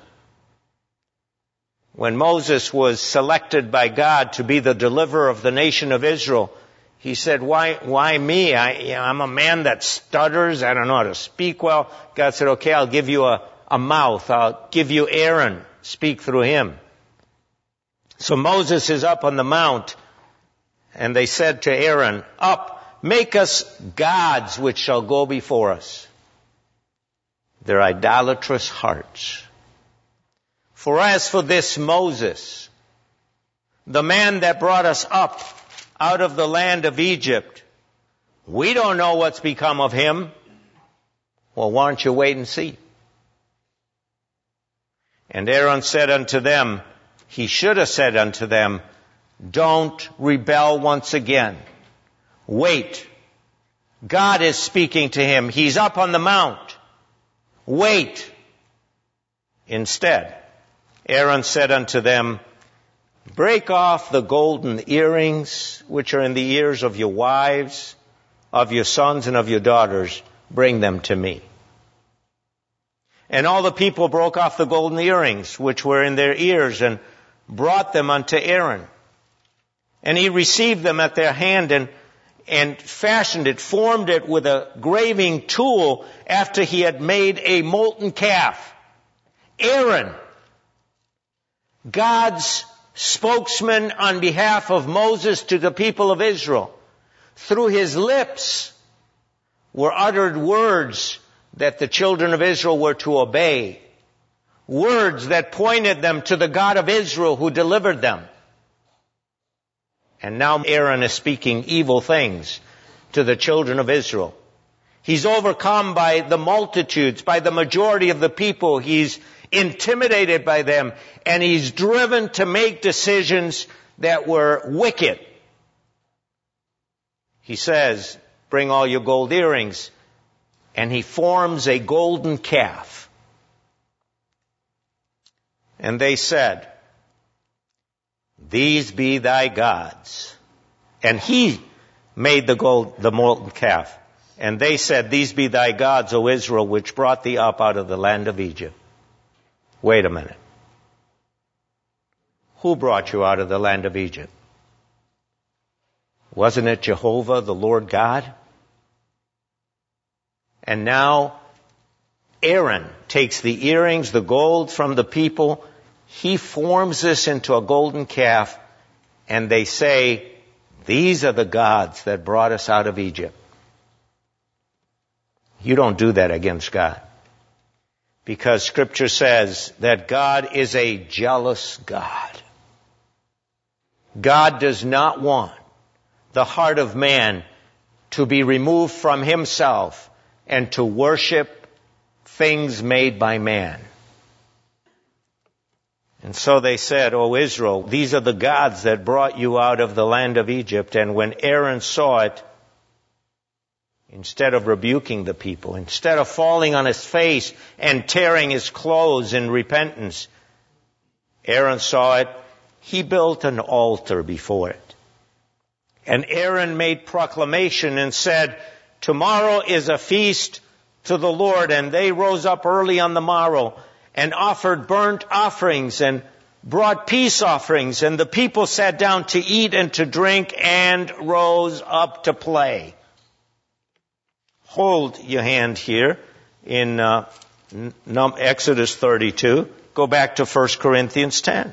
When Moses was selected by God to be the deliverer of the nation of Israel, he said, why, why me? I, you know, I'm a man that stutters. I don't know how to speak well. God said, okay, I'll give you a, a mouth. I'll give you Aaron. Speak through him. So Moses is up on the mount, and they said to Aaron, Up, make us gods which shall go before us. Their idolatrous hearts. For as for this Moses, the man that brought us up out of the land of Egypt, we don't know what's become of him. Well, why don't you wait and see? And Aaron said unto them, he should have said unto them, don't rebel once again. Wait. God is speaking to him. He's up on the mount. Wait. Instead, Aaron said unto them, break off the golden earrings which are in the ears of your wives, of your sons and of your daughters. Bring them to me. And all the people broke off the golden earrings which were in their ears and brought them unto Aaron. And he received them at their hand and, and fashioned it, formed it with a graving tool after he had made a molten calf. Aaron, God's spokesman on behalf of Moses to the people of Israel, through his lips were uttered words that the children of Israel were to obey. Words that pointed them to the God of Israel who delivered them. And now Aaron is speaking evil things to the children of Israel. He's overcome by the multitudes, by the majority of the people. He's intimidated by them, and he's driven to make decisions that were wicked. He says, bring all your gold earrings, and he forms a golden calf. And they said, these be thy gods. And he made the gold, the molten calf. And they said, these be thy gods, O Israel, which brought thee up out of the land of Egypt. Wait a minute. Who brought you out of the land of Egypt? Wasn't it Jehovah, the Lord God? And now Aaron takes the earrings, the gold from the people. He forms this into a golden calf. And they say, these are the gods that brought us out of Egypt. You don't do that against God. Because Scripture says that God is a jealous God. God does not want the heart of man to be removed from himself and to worship things made by man. And so they said, O Israel, these are the gods that brought you out of the land of Egypt. And when Aaron saw it, instead of rebuking the people, instead of falling on his face and tearing his clothes in repentance, Aaron saw it. He built an altar before it. And Aaron made proclamation and said, tomorrow is a feast to the Lord. And they rose up early on the morrow and offered burnt offerings and brought peace offerings, and the people sat down to eat and to drink and rose up to play. Hold your hand here in uh, Exodus thirty-two. Go back to First Corinthians ten.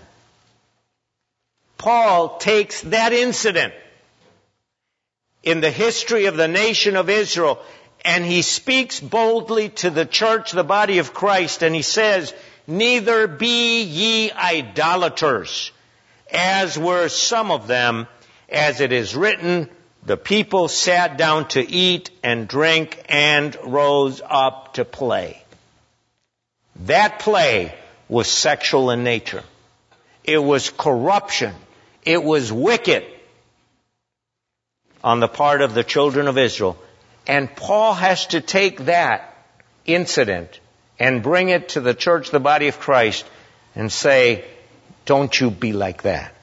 Paul takes that incident in the history of the nation of Israel, and he speaks boldly to the church, the body of Christ, and he says, neither be ye idolaters, as were some of them, as it is written, the people sat down to eat and drink and rose up to play. That play was sexual in nature. It was corruption. It was wicked on the part of the children of Israel. And Paul has to take that incident and bring it to the church, the body of Christ, and say, don't you be like that.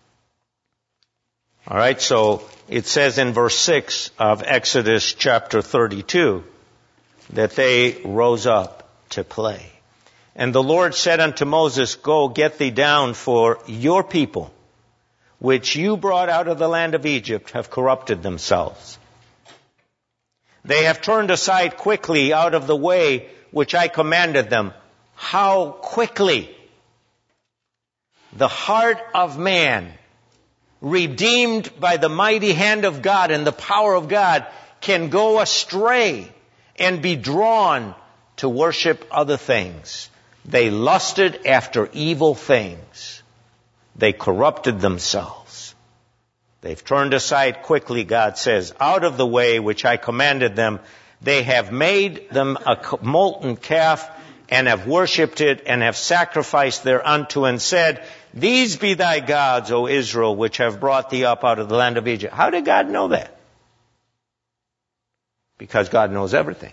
All right, so it says in verse six of Exodus chapter thirty-two that they rose up to play. And the Lord said unto Moses, go, get thee down, for your people, which you brought out of the land of Egypt, have corrupted themselves. They have turned aside quickly out of the way which I commanded them. How quickly? The heart of man, redeemed by the mighty hand of God and the power of God, can go astray and be drawn to worship other things. They lusted after evil things. They corrupted themselves. They've turned aside quickly, God says, out of the way which I commanded them. They have made them a molten calf and have worshipped it and have sacrificed thereunto and said, these be thy gods, O Israel, which have brought thee up out of the land of Egypt. How did God know that? Because God knows everything.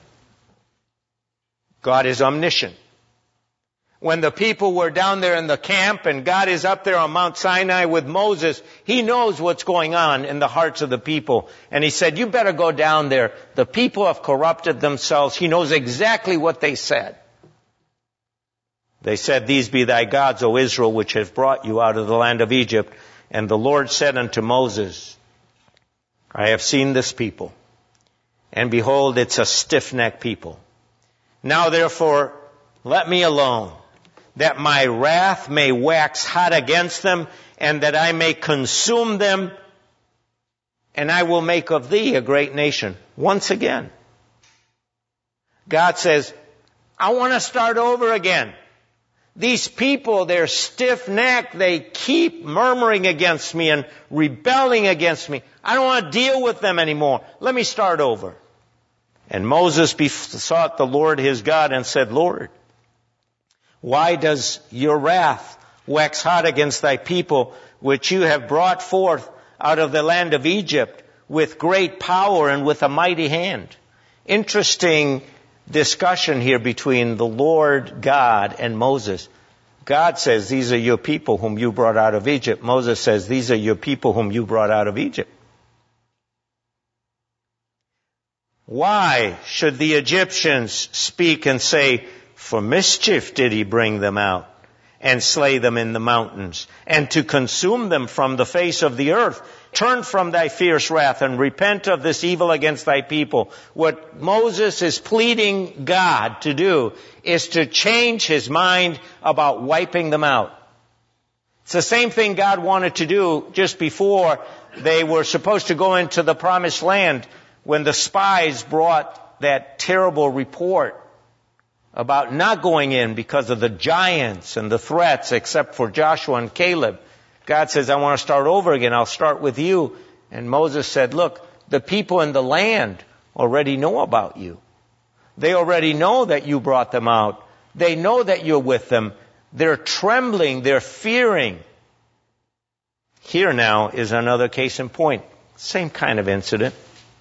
God is omniscient. When the people were down there in the camp and God is up there on Mount Sinai with Moses, he knows what's going on in the hearts of the people. And he said, you better go down there. The people have corrupted themselves. He knows exactly what they said. They said, these be thy gods, O Israel, which have brought you out of the land of Egypt. And the Lord said unto Moses, I have seen this people, and behold, it's a stiff-necked people. Now therefore, let me alone, that my wrath may wax hot against them, and that I may consume them, and I will make of thee a great nation. Once again, God says, I want to start over again. These people, they're stiff-necked. They keep murmuring against me and rebelling against me. I don't want to deal with them anymore. Let me start over. And Moses besought the Lord his God and said, Lord, why does your wrath wax hot against thy people, which you have brought forth out of the land of Egypt with great power and with a mighty hand? Interesting discussion here between the Lord God and Moses. God says, these are your people whom you brought out of Egypt. Moses says, these are your people whom you brought out of Egypt. Why should the Egyptians speak and say, for mischief did he bring them out and slay them in the mountains and to consume them from the face of the earth? Turn from thy fierce wrath and repent of this evil against thy people. What Moses is pleading God to do is to change his mind about wiping them out. It's the same thing God wanted to do just before they were supposed to go into the promised land, when the spies brought that terrible report about not going in because of the giants and the threats, except for Joshua and Caleb. God says, I want to start over again. I'll start with you. And Moses said, look, the people in the land already know about you. They already know that you brought them out. They know that you're with them. They're trembling. They're fearing. Here now is another case in point. Same kind of incident.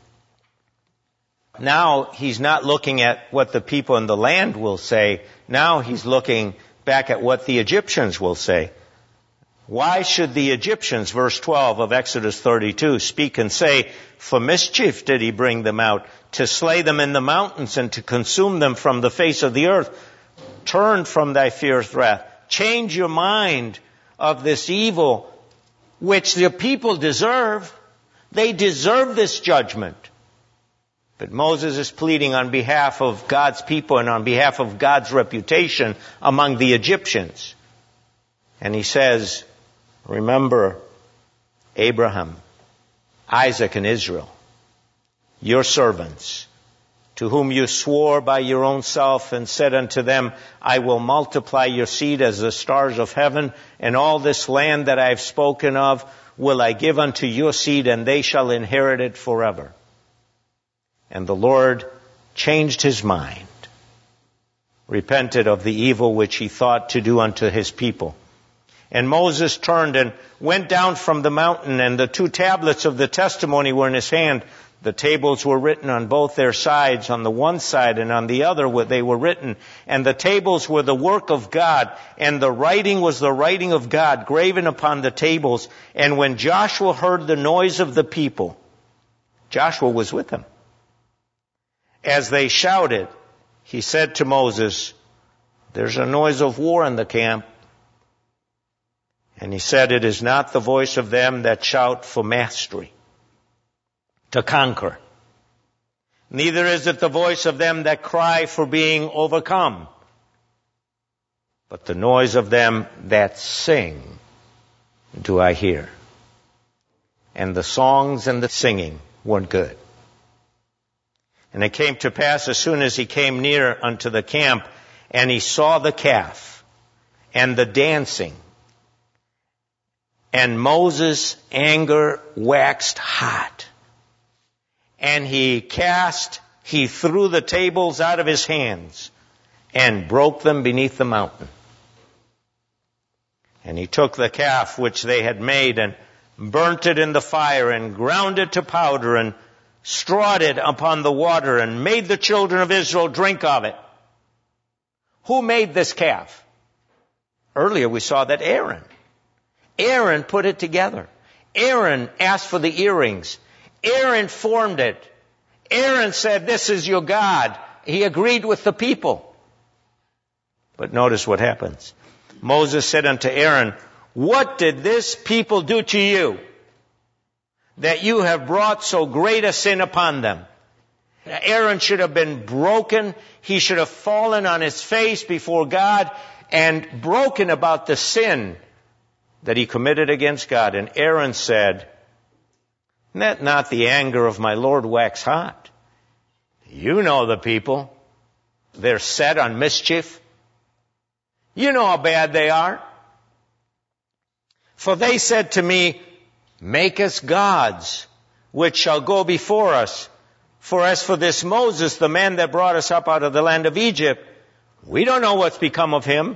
Now he's not looking at what the people in the land will say. Now he's looking back at what the Egyptians will say. Why should the Egyptians, verse twelve of Exodus thirty-two, speak and say, for mischief did he bring them out, to slay them in the mountains and to consume them from the face of the earth? turn from thy fierce wrath. Change your mind of this evil which the people deserve. They deserve this judgment. But Moses is pleading on behalf of God's people and on behalf of God's reputation among the Egyptians. And he says, remember Abraham, Isaac, and Israel, your servants, to whom you swore by your own self and said unto them, I will multiply your seed as the stars of heaven, and all this land that I have spoken of will I give unto your seed, and they shall inherit it forever. And the Lord changed his mind, repented of the evil which he thought to do unto his people. And Moses turned and went down from the mountain, and the two tablets of the testimony were in his hand. The tables were written on both their sides, on the one side and on the other they were written. And the tables were the work of God, and the writing was the writing of God, graven upon the tables. And when Joshua heard the noise of the people, Joshua was with them, as they shouted, he said to Moses, there's a noise of war in the camp. And he said, it is not the voice of them that shout for mastery, to conquer. Neither is it the voice of them that cry for being overcome, but the noise of them that sing do I hear. And the songs and the singing weren't good. And it came to pass, as soon as he came near unto the camp, and he saw the calf and the dancing, and Moses' anger waxed hot. And he cast, he threw the tables out of his hands and broke them beneath the mountain. And he took the calf which they had made and burnt it in the fire and ground it to powder and strawed it upon the water and made the children of Israel drink of it. Who made this calf? Earlier we saw that Aaron. Aaron put it together. Aaron asked for the earrings. Aaron formed it. Aaron said, this is your God. He agreed with the people. But notice what happens. Moses said unto Aaron, what did this people do to you, that you have brought so great a sin upon them? Aaron should have been broken. He should have fallen on his face before God and broken about the sin that he committed against God. And Aaron said, let not the anger of my Lord wax hot. You know the people. They're set on mischief. You know how bad they are. For they said to me, make us gods, which shall go before us. For as for this Moses, the man that brought us up out of the land of Egypt, we don't know what's become of him.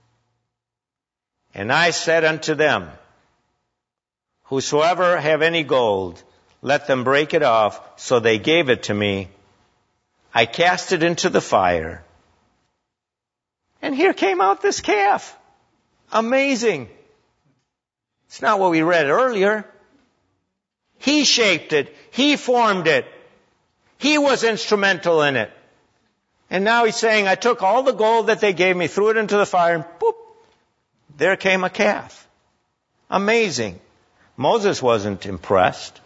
And I said unto them, whosoever have any gold, let them break it off. So they gave it to me. I cast it into the fire. And here came out this calf. Amazing. It's not what we read earlier. He shaped it. He formed it. He was instrumental in it. And now he's saying, I took all the gold that they gave me, threw it into the fire, and boop, there came a calf. Amazing. Moses wasn't impressed.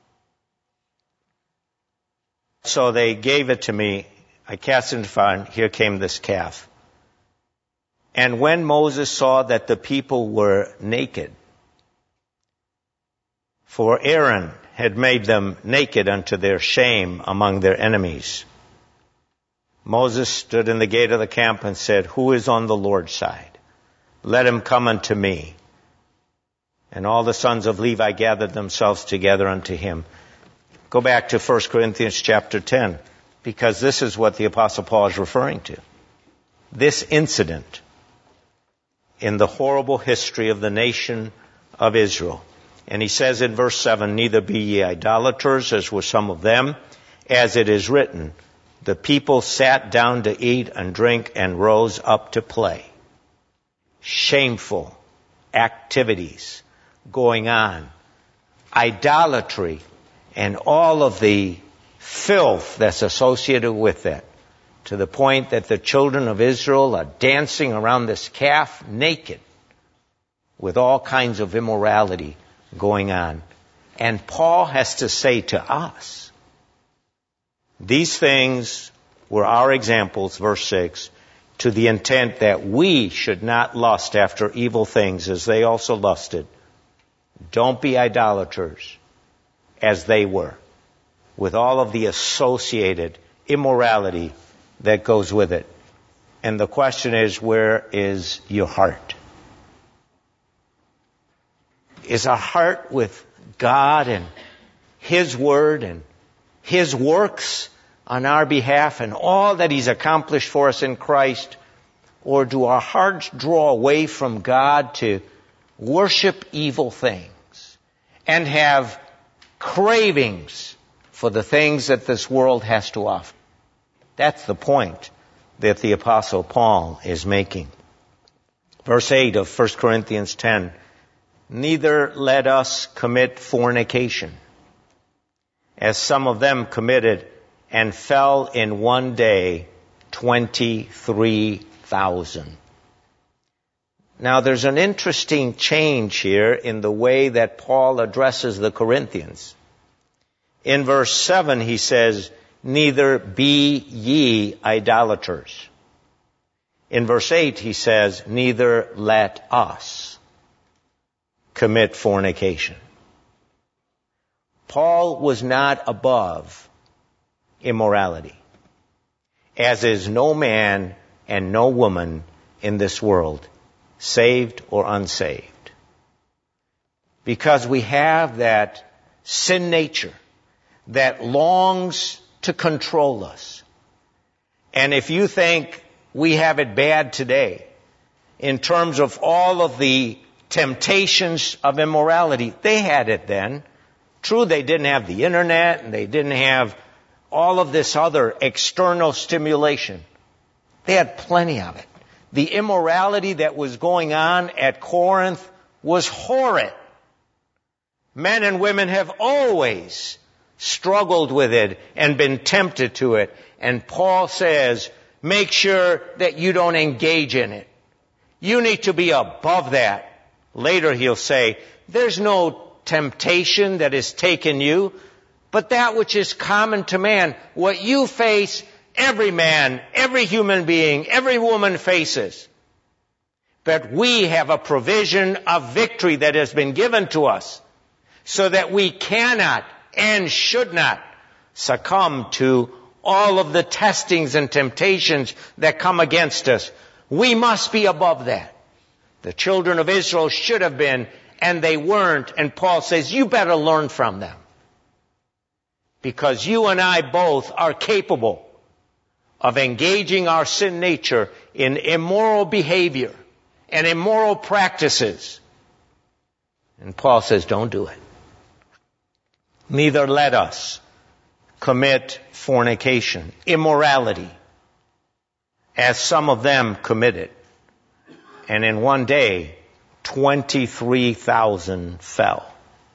So they gave it to me. I cast it into the fire, and here came this calf. And when Moses saw that the people were naked, for Aaron had made them naked unto their shame among their enemies, Moses stood in the gate of the camp and said, who is on the Lord's side? Let him come unto me. And all the sons of Levi gathered themselves together unto him. Go back to First Corinthians chapter ten, because this is what the Apostle Paul is referring to. This incident in the horrible history of the nation of Israel. And he says in verse seven, neither be ye idolaters, as were some of them, as it is written, the people sat down to eat and drink and rose up to play. Shameful activities going on. Idolatry and all of the filth that's associated with it. to the point that the children of Israel are dancing around this calf naked with all kinds of immorality going on. And Paul has to say to us, these things were our examples, verse six, to the intent that we should not lust after evil things as they also lusted. Don't be idolaters as they were, with all of the associated immorality that goes with it. And the question is, where is your heart? Is our heart with God and His Word and His works on our behalf and all that He's accomplished for us in Christ? Or do our hearts draw away from God to worship evil things and have cravings for the things that this world has to offer? That's the point that the Apostle Paul is making. Verse eight of First Corinthians ten, neither let us commit fornication, as some of them committed, and fell in one day twenty-three thousand. Now there's an interesting change here in the way that Paul addresses the Corinthians. In verse seven he says, neither be ye idolaters. In verse eight he says, neither let us commit fornication. Paul was not above immorality, as is no man and no woman in this world, saved or unsaved. Because we have that sin nature that longs to control us. And if you think we have it bad today in terms of all of the temptations of immorality, they had it then. True, they didn't have the internet and they didn't have all of this other external stimulation. They had plenty of it. The immorality that was going on at Corinth was horrid. Men and women have always struggled with it and been tempted to it. And Paul says, make sure that you don't engage in it. You need to be above that. Later he'll say, there's no temptation that has taken you, but that which is common to man. What you face, every man, every human being, every woman faces. But we have a provision of victory that has been given to us so that we cannot and should not succumb to all of the testings and temptations that come against us. We must be above that. The children of Israel should have been, and they weren't. And Paul says, you better learn from them. Because you and I both are capable of engaging our sin nature in immoral behavior and immoral practices. And Paul says, don't do it. Neither let us commit fornication, immorality, as some of them committed. And in one day, twenty-three thousand fell.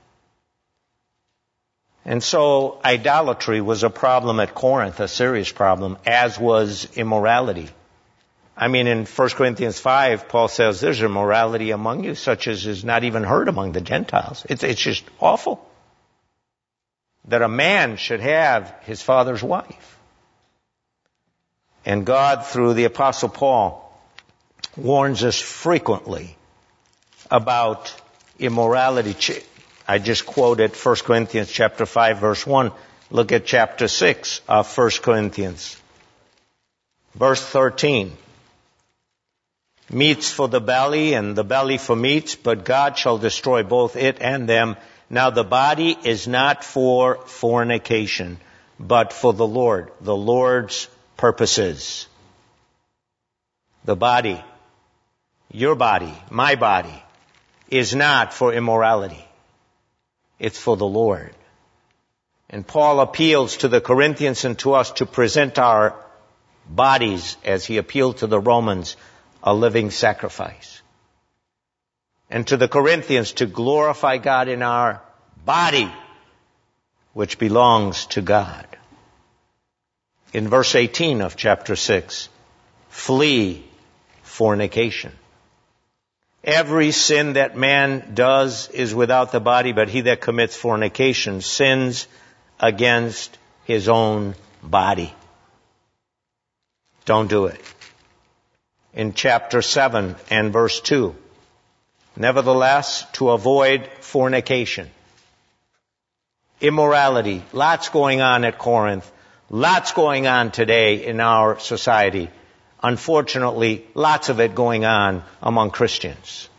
And so idolatry was a problem at Corinth, a serious problem, as was immorality. I mean, in First Corinthians five, Paul says there's immorality among you such as is not even heard among the Gentiles. It's, it's just awful that a man should have his father's wife. And God, through the Apostle Paul, warns us frequently about immorality. I just quoted First Corinthians chapter five, verse one. Look at chapter six of First Corinthians. Verse thirteen. Meats for the belly and the belly for meats, but God shall destroy both it and them. Now the body is not for fornication, but for the Lord, the Lord's purposes. The body, your body, my body, is not for immorality. It's for the Lord. And Paul appeals to the Corinthians and to us to present our bodies, as he appealed to the Romans, a living sacrifice. And to the Corinthians to glorify God in our body, which belongs to God. In verse eighteen of chapter six, flee fornication. Every sin that man does is without the body, but he that commits fornication sins against his own body. Don't do it. In chapter seven and verse two, nevertheless, to avoid fornication, immorality, lots going on at Corinth, lots going on today in our society. Unfortunately, lots of it going on among Christians.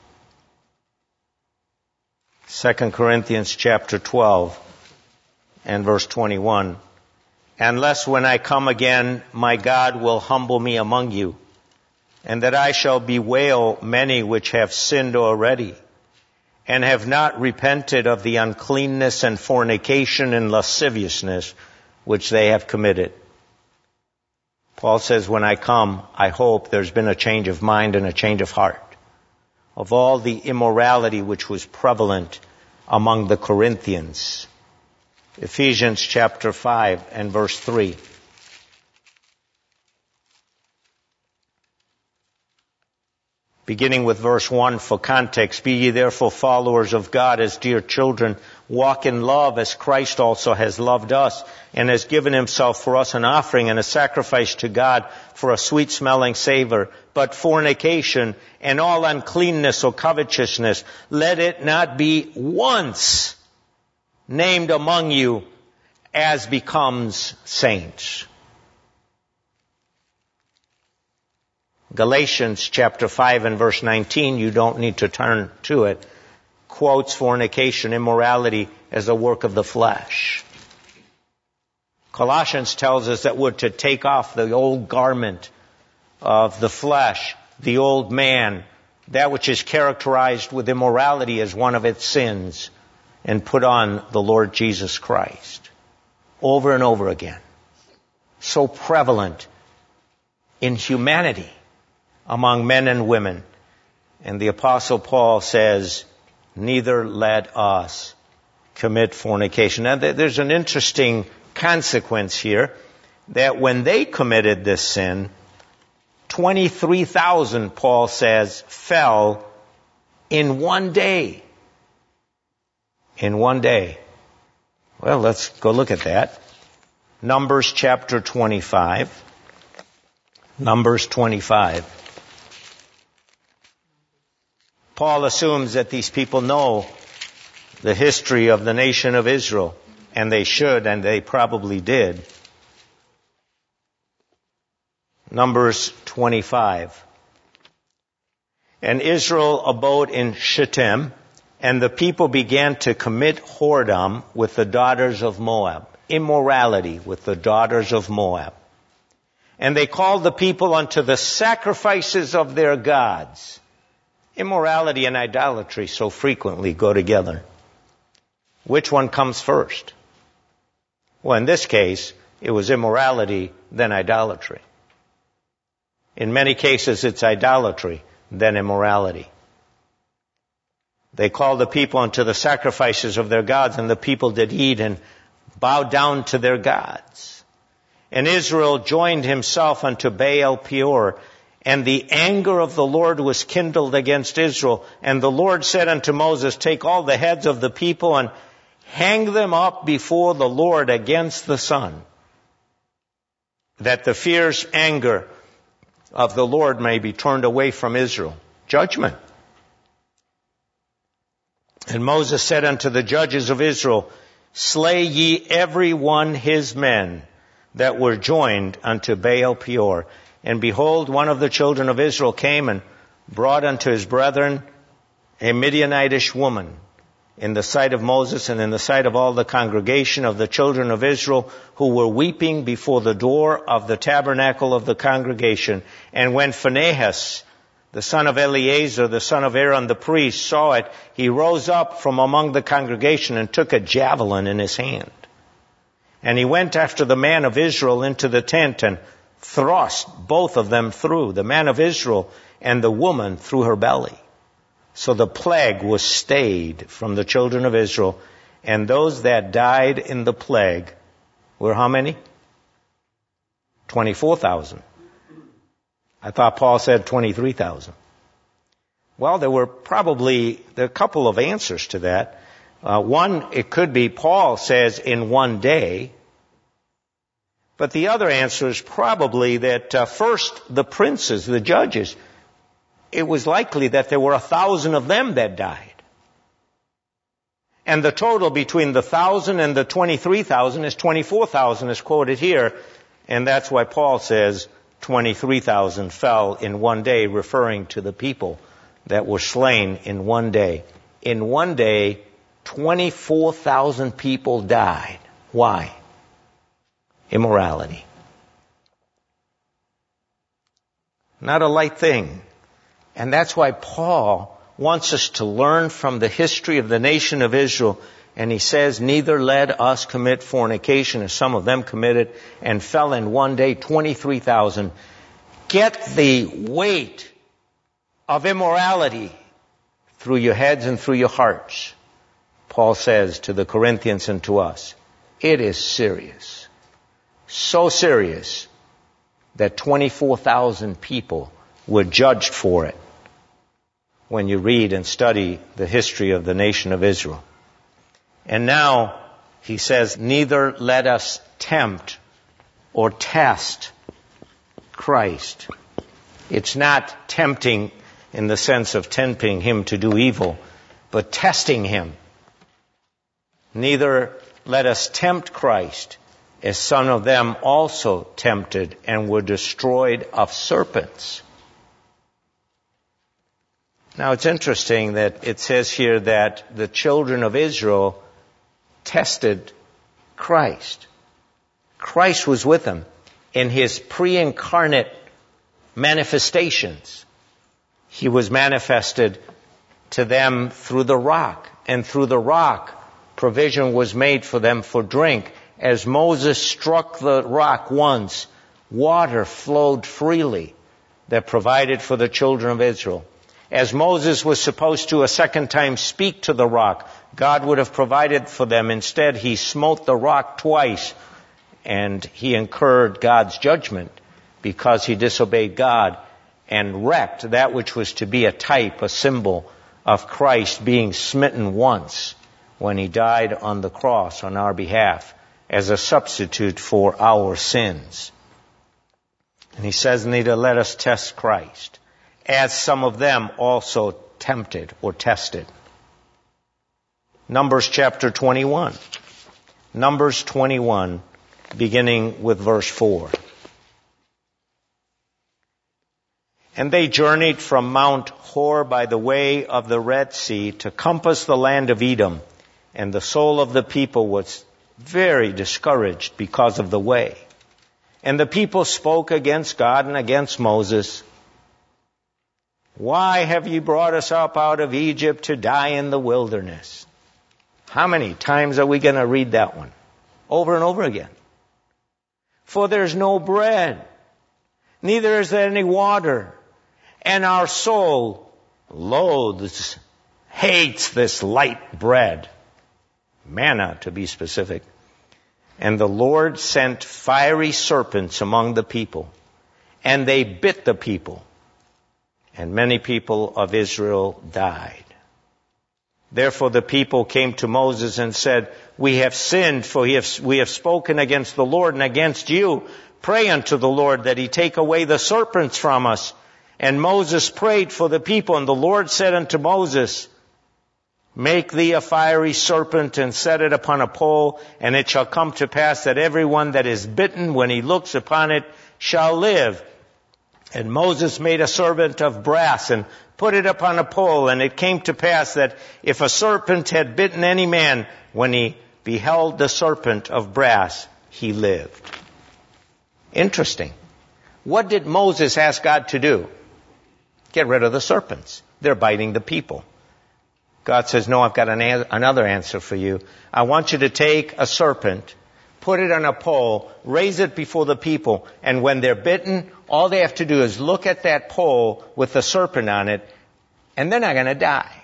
Second Corinthians chapter twelve and verse twenty-one. Unless when I come again, my God will humble me among you, and that I shall bewail many which have sinned already, and have not repented of the uncleanness and fornication and lasciviousness which they have committed. Paul says, when I come, I hope there's been a change of mind and a change of heart of all the immorality which was prevalent among the Corinthians. Ephesians chapter five and verse three. Beginning with verse one for context, be ye therefore followers of God as dear children, walk in love as Christ also has loved us and has given himself for us an offering and a sacrifice to God for a sweet smelling savor. But fornication and all uncleanness or covetousness, let it not be once named among you as becomes saints. Galatians chapter five and verse nineteen, you don't need to turn to it, quotes fornication, immorality as a work of the flesh. Colossians tells us that we're to take off the old garment of the flesh, the old man, that which is characterized with immorality as one of its sins, and put on the Lord Jesus Christ. Over and over again. So prevalent in humanity among men and women. And the Apostle Paul says, neither let us commit fornication. Now, there's an interesting consequence here, that when they committed this sin, twenty-three thousand, Paul says, fell in one day. In one day. Well, let's go look at that. Numbers chapter twenty-five. Numbers twenty-five. Paul assumes that these people know the history of the nation of Israel, and they should, and they probably did. Numbers twenty-five. And Israel abode in Shittim, and the people began to commit whoredom with the daughters of Moab, immorality with the daughters of Moab. And they called the people unto the sacrifices of their gods. Immorality and idolatry so frequently go together. Which one comes first? Well, in this case, it was immorality, then idolatry. In many cases, it's idolatry, then immorality. They called the people unto the sacrifices of their gods, and the people did eat and bow down to their gods. And Israel joined himself unto Baal Peor, and the anger of the Lord was kindled against Israel. And the Lord said unto Moses, take all the heads of the people and hang them up before the Lord against the sun, that the fierce anger of the Lord may be turned away from Israel. Judgment. And Moses said unto the judges of Israel, slay ye every one his men that were joined unto Baal Peor. And behold, one of the children of Israel came and brought unto his brethren a Midianitish woman in the sight of Moses and in the sight of all the congregation of the children of Israel, who were weeping before the door of the tabernacle of the congregation. And when Phinehas, the son of Eleazar, the son of Aaron the priest, saw it, he rose up from among the congregation and took a javelin in his hand. And he went after the man of Israel into the tent and thrust both of them through, the man of Israel and the woman through her belly. So the plague was stayed from the children of Israel, and those that died in the plague were how many? twenty-four thousand. I thought Paul said twenty-three thousand. Well, there were probably there are a couple of answers to that. Uh, one, it could be Paul says in one day. But the other answer is probably that uh, first the princes, the judges, it was likely that there were a thousand of them that died. And the total between the thousand and the twenty-three thousand is twenty-four thousand is quoted here. And that's why Paul says twenty-three thousand fell in one day, referring to the people that were slain in one day. In one day, twenty-four thousand people died. Why? Immorality. Not a light thing. And that's why Paul wants us to learn from the history of the nation of Israel. And he says, neither let us commit fornication, as some of them committed, and fell in one day twenty-three thousand. Get the weight of immorality through your heads and through your hearts. Paul says to the Corinthians and to us, it is serious. So serious that twenty-four thousand people were judged for it when you read and study the history of the nation of Israel. And now he says, neither let us tempt or test Christ. It's not tempting in the sense of tempting him to do evil, but testing him. Neither let us tempt Christ, as some of them also tempted and were destroyed of serpents. Now it's interesting that it says here that the children of Israel tested Christ. Christ was with them in his pre-incarnate manifestations. He was manifested to them through the rock, and through the rock provision was made for them for drink. As Moses struck the rock once, water flowed freely that provided for the children of Israel. As Moses was supposed to a second time speak to the rock, God would have provided for them. Instead, he smote the rock twice, and he incurred God's judgment because he disobeyed God and wrecked that which was to be a type, a symbol of Christ being smitten once when he died on the cross on our behalf as a substitute for our sins. And he says, neither let us test Christ, as some of them also tempted or tested. Numbers chapter twenty-one. Numbers twenty-one, beginning with verse four. And they journeyed from Mount Hor by the way of the Red Sea to compass the land of Edom. And the soul of the people was very discouraged because of the way. And the people spoke against God and against Moses. Why have you brought us up out of Egypt to die in the wilderness? How many times are we going to read that one? Over and over again. For there's no bread, neither is there any water. And our soul loathes, hates this light bread. Manna, to be specific. And the Lord sent fiery serpents among the people, and they bit the people, and many people of Israel died. Therefore the people came to Moses and said, we have sinned, for we have, we have spoken against the Lord and against you. Pray unto the Lord that he take away the serpents from us. And Moses prayed for the people, and the Lord said unto Moses, make thee a fiery serpent and set it upon a pole, and it shall come to pass that everyone that is bitten, when he looks upon it, shall live. And Moses made a serpent of brass and put it upon a pole, and it came to pass that if a serpent had bitten any man, when he beheld the serpent of brass, he lived. Interesting. What did Moses ask God to do? Get rid of the serpents. They're biting the people. God says, no, I've got an a- another answer for you. I want you to take a serpent, put it on a pole, raise it before the people, and when they're bitten, all they have to do is look at that pole with the serpent on it, and they're not going to die.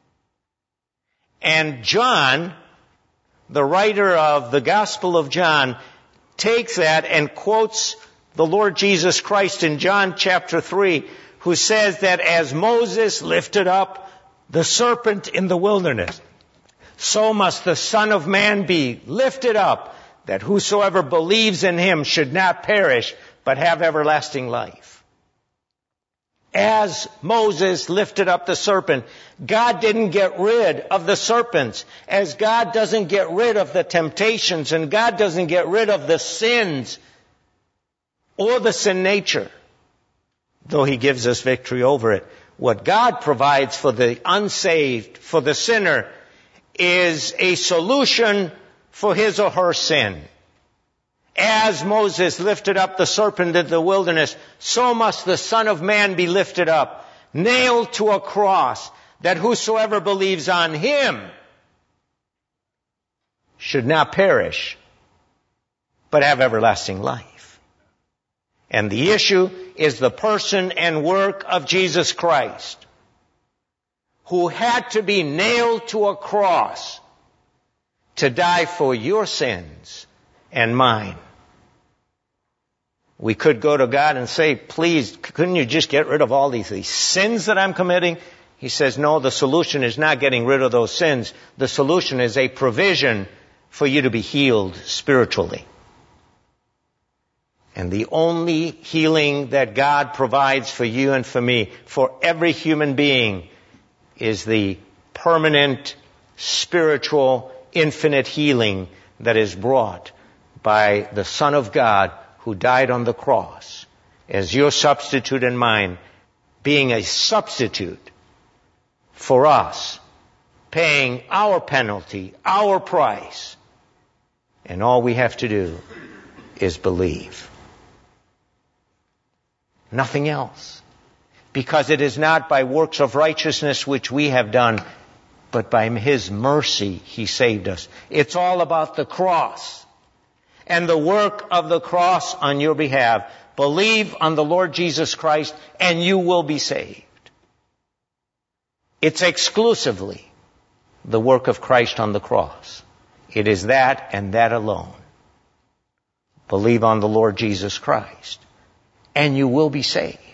And John, the writer of the Gospel of John, takes that and quotes the Lord Jesus Christ in John chapter three, who says that as Moses lifted up the serpent in the wilderness, so must the Son of Man be lifted up, that whosoever believes in him should not perish, but have everlasting life. As Moses lifted up the serpent, God didn't get rid of the serpents, as God doesn't get rid of the temptations, and God doesn't get rid of the sins or the sin nature, though he gives us victory over it. What God provides for the unsaved, for the sinner, is a solution for his or her sin. As Moses lifted up the serpent in the wilderness, so must the Son of Man be lifted up, nailed to a cross, that whosoever believes on him should not perish, but have everlasting life. And the issue is the person and work of Jesus Christ, who had to be nailed to a cross to die for your sins and mine. We could go to God and say, please, couldn't you just get rid of all these, these sins that I'm committing? He says, no, the solution is not getting rid of those sins. The solution is a provision for you to be healed spiritually. And the only healing that God provides for you and for me, for every human being, is the permanent, spiritual, infinite healing that is brought by the Son of God who died on the cross as your substitute and mine, being a substitute for us, paying our penalty, our price. And all we have to do is believe. Nothing else. Because it is not by works of righteousness which we have done, but by his mercy he saved us. It's all about the cross and the work of the cross on your behalf. Believe on the Lord Jesus Christ and you will be saved. It's exclusively the work of Christ on the cross. It is that and that alone. Believe on the Lord Jesus Christ and you will be saved.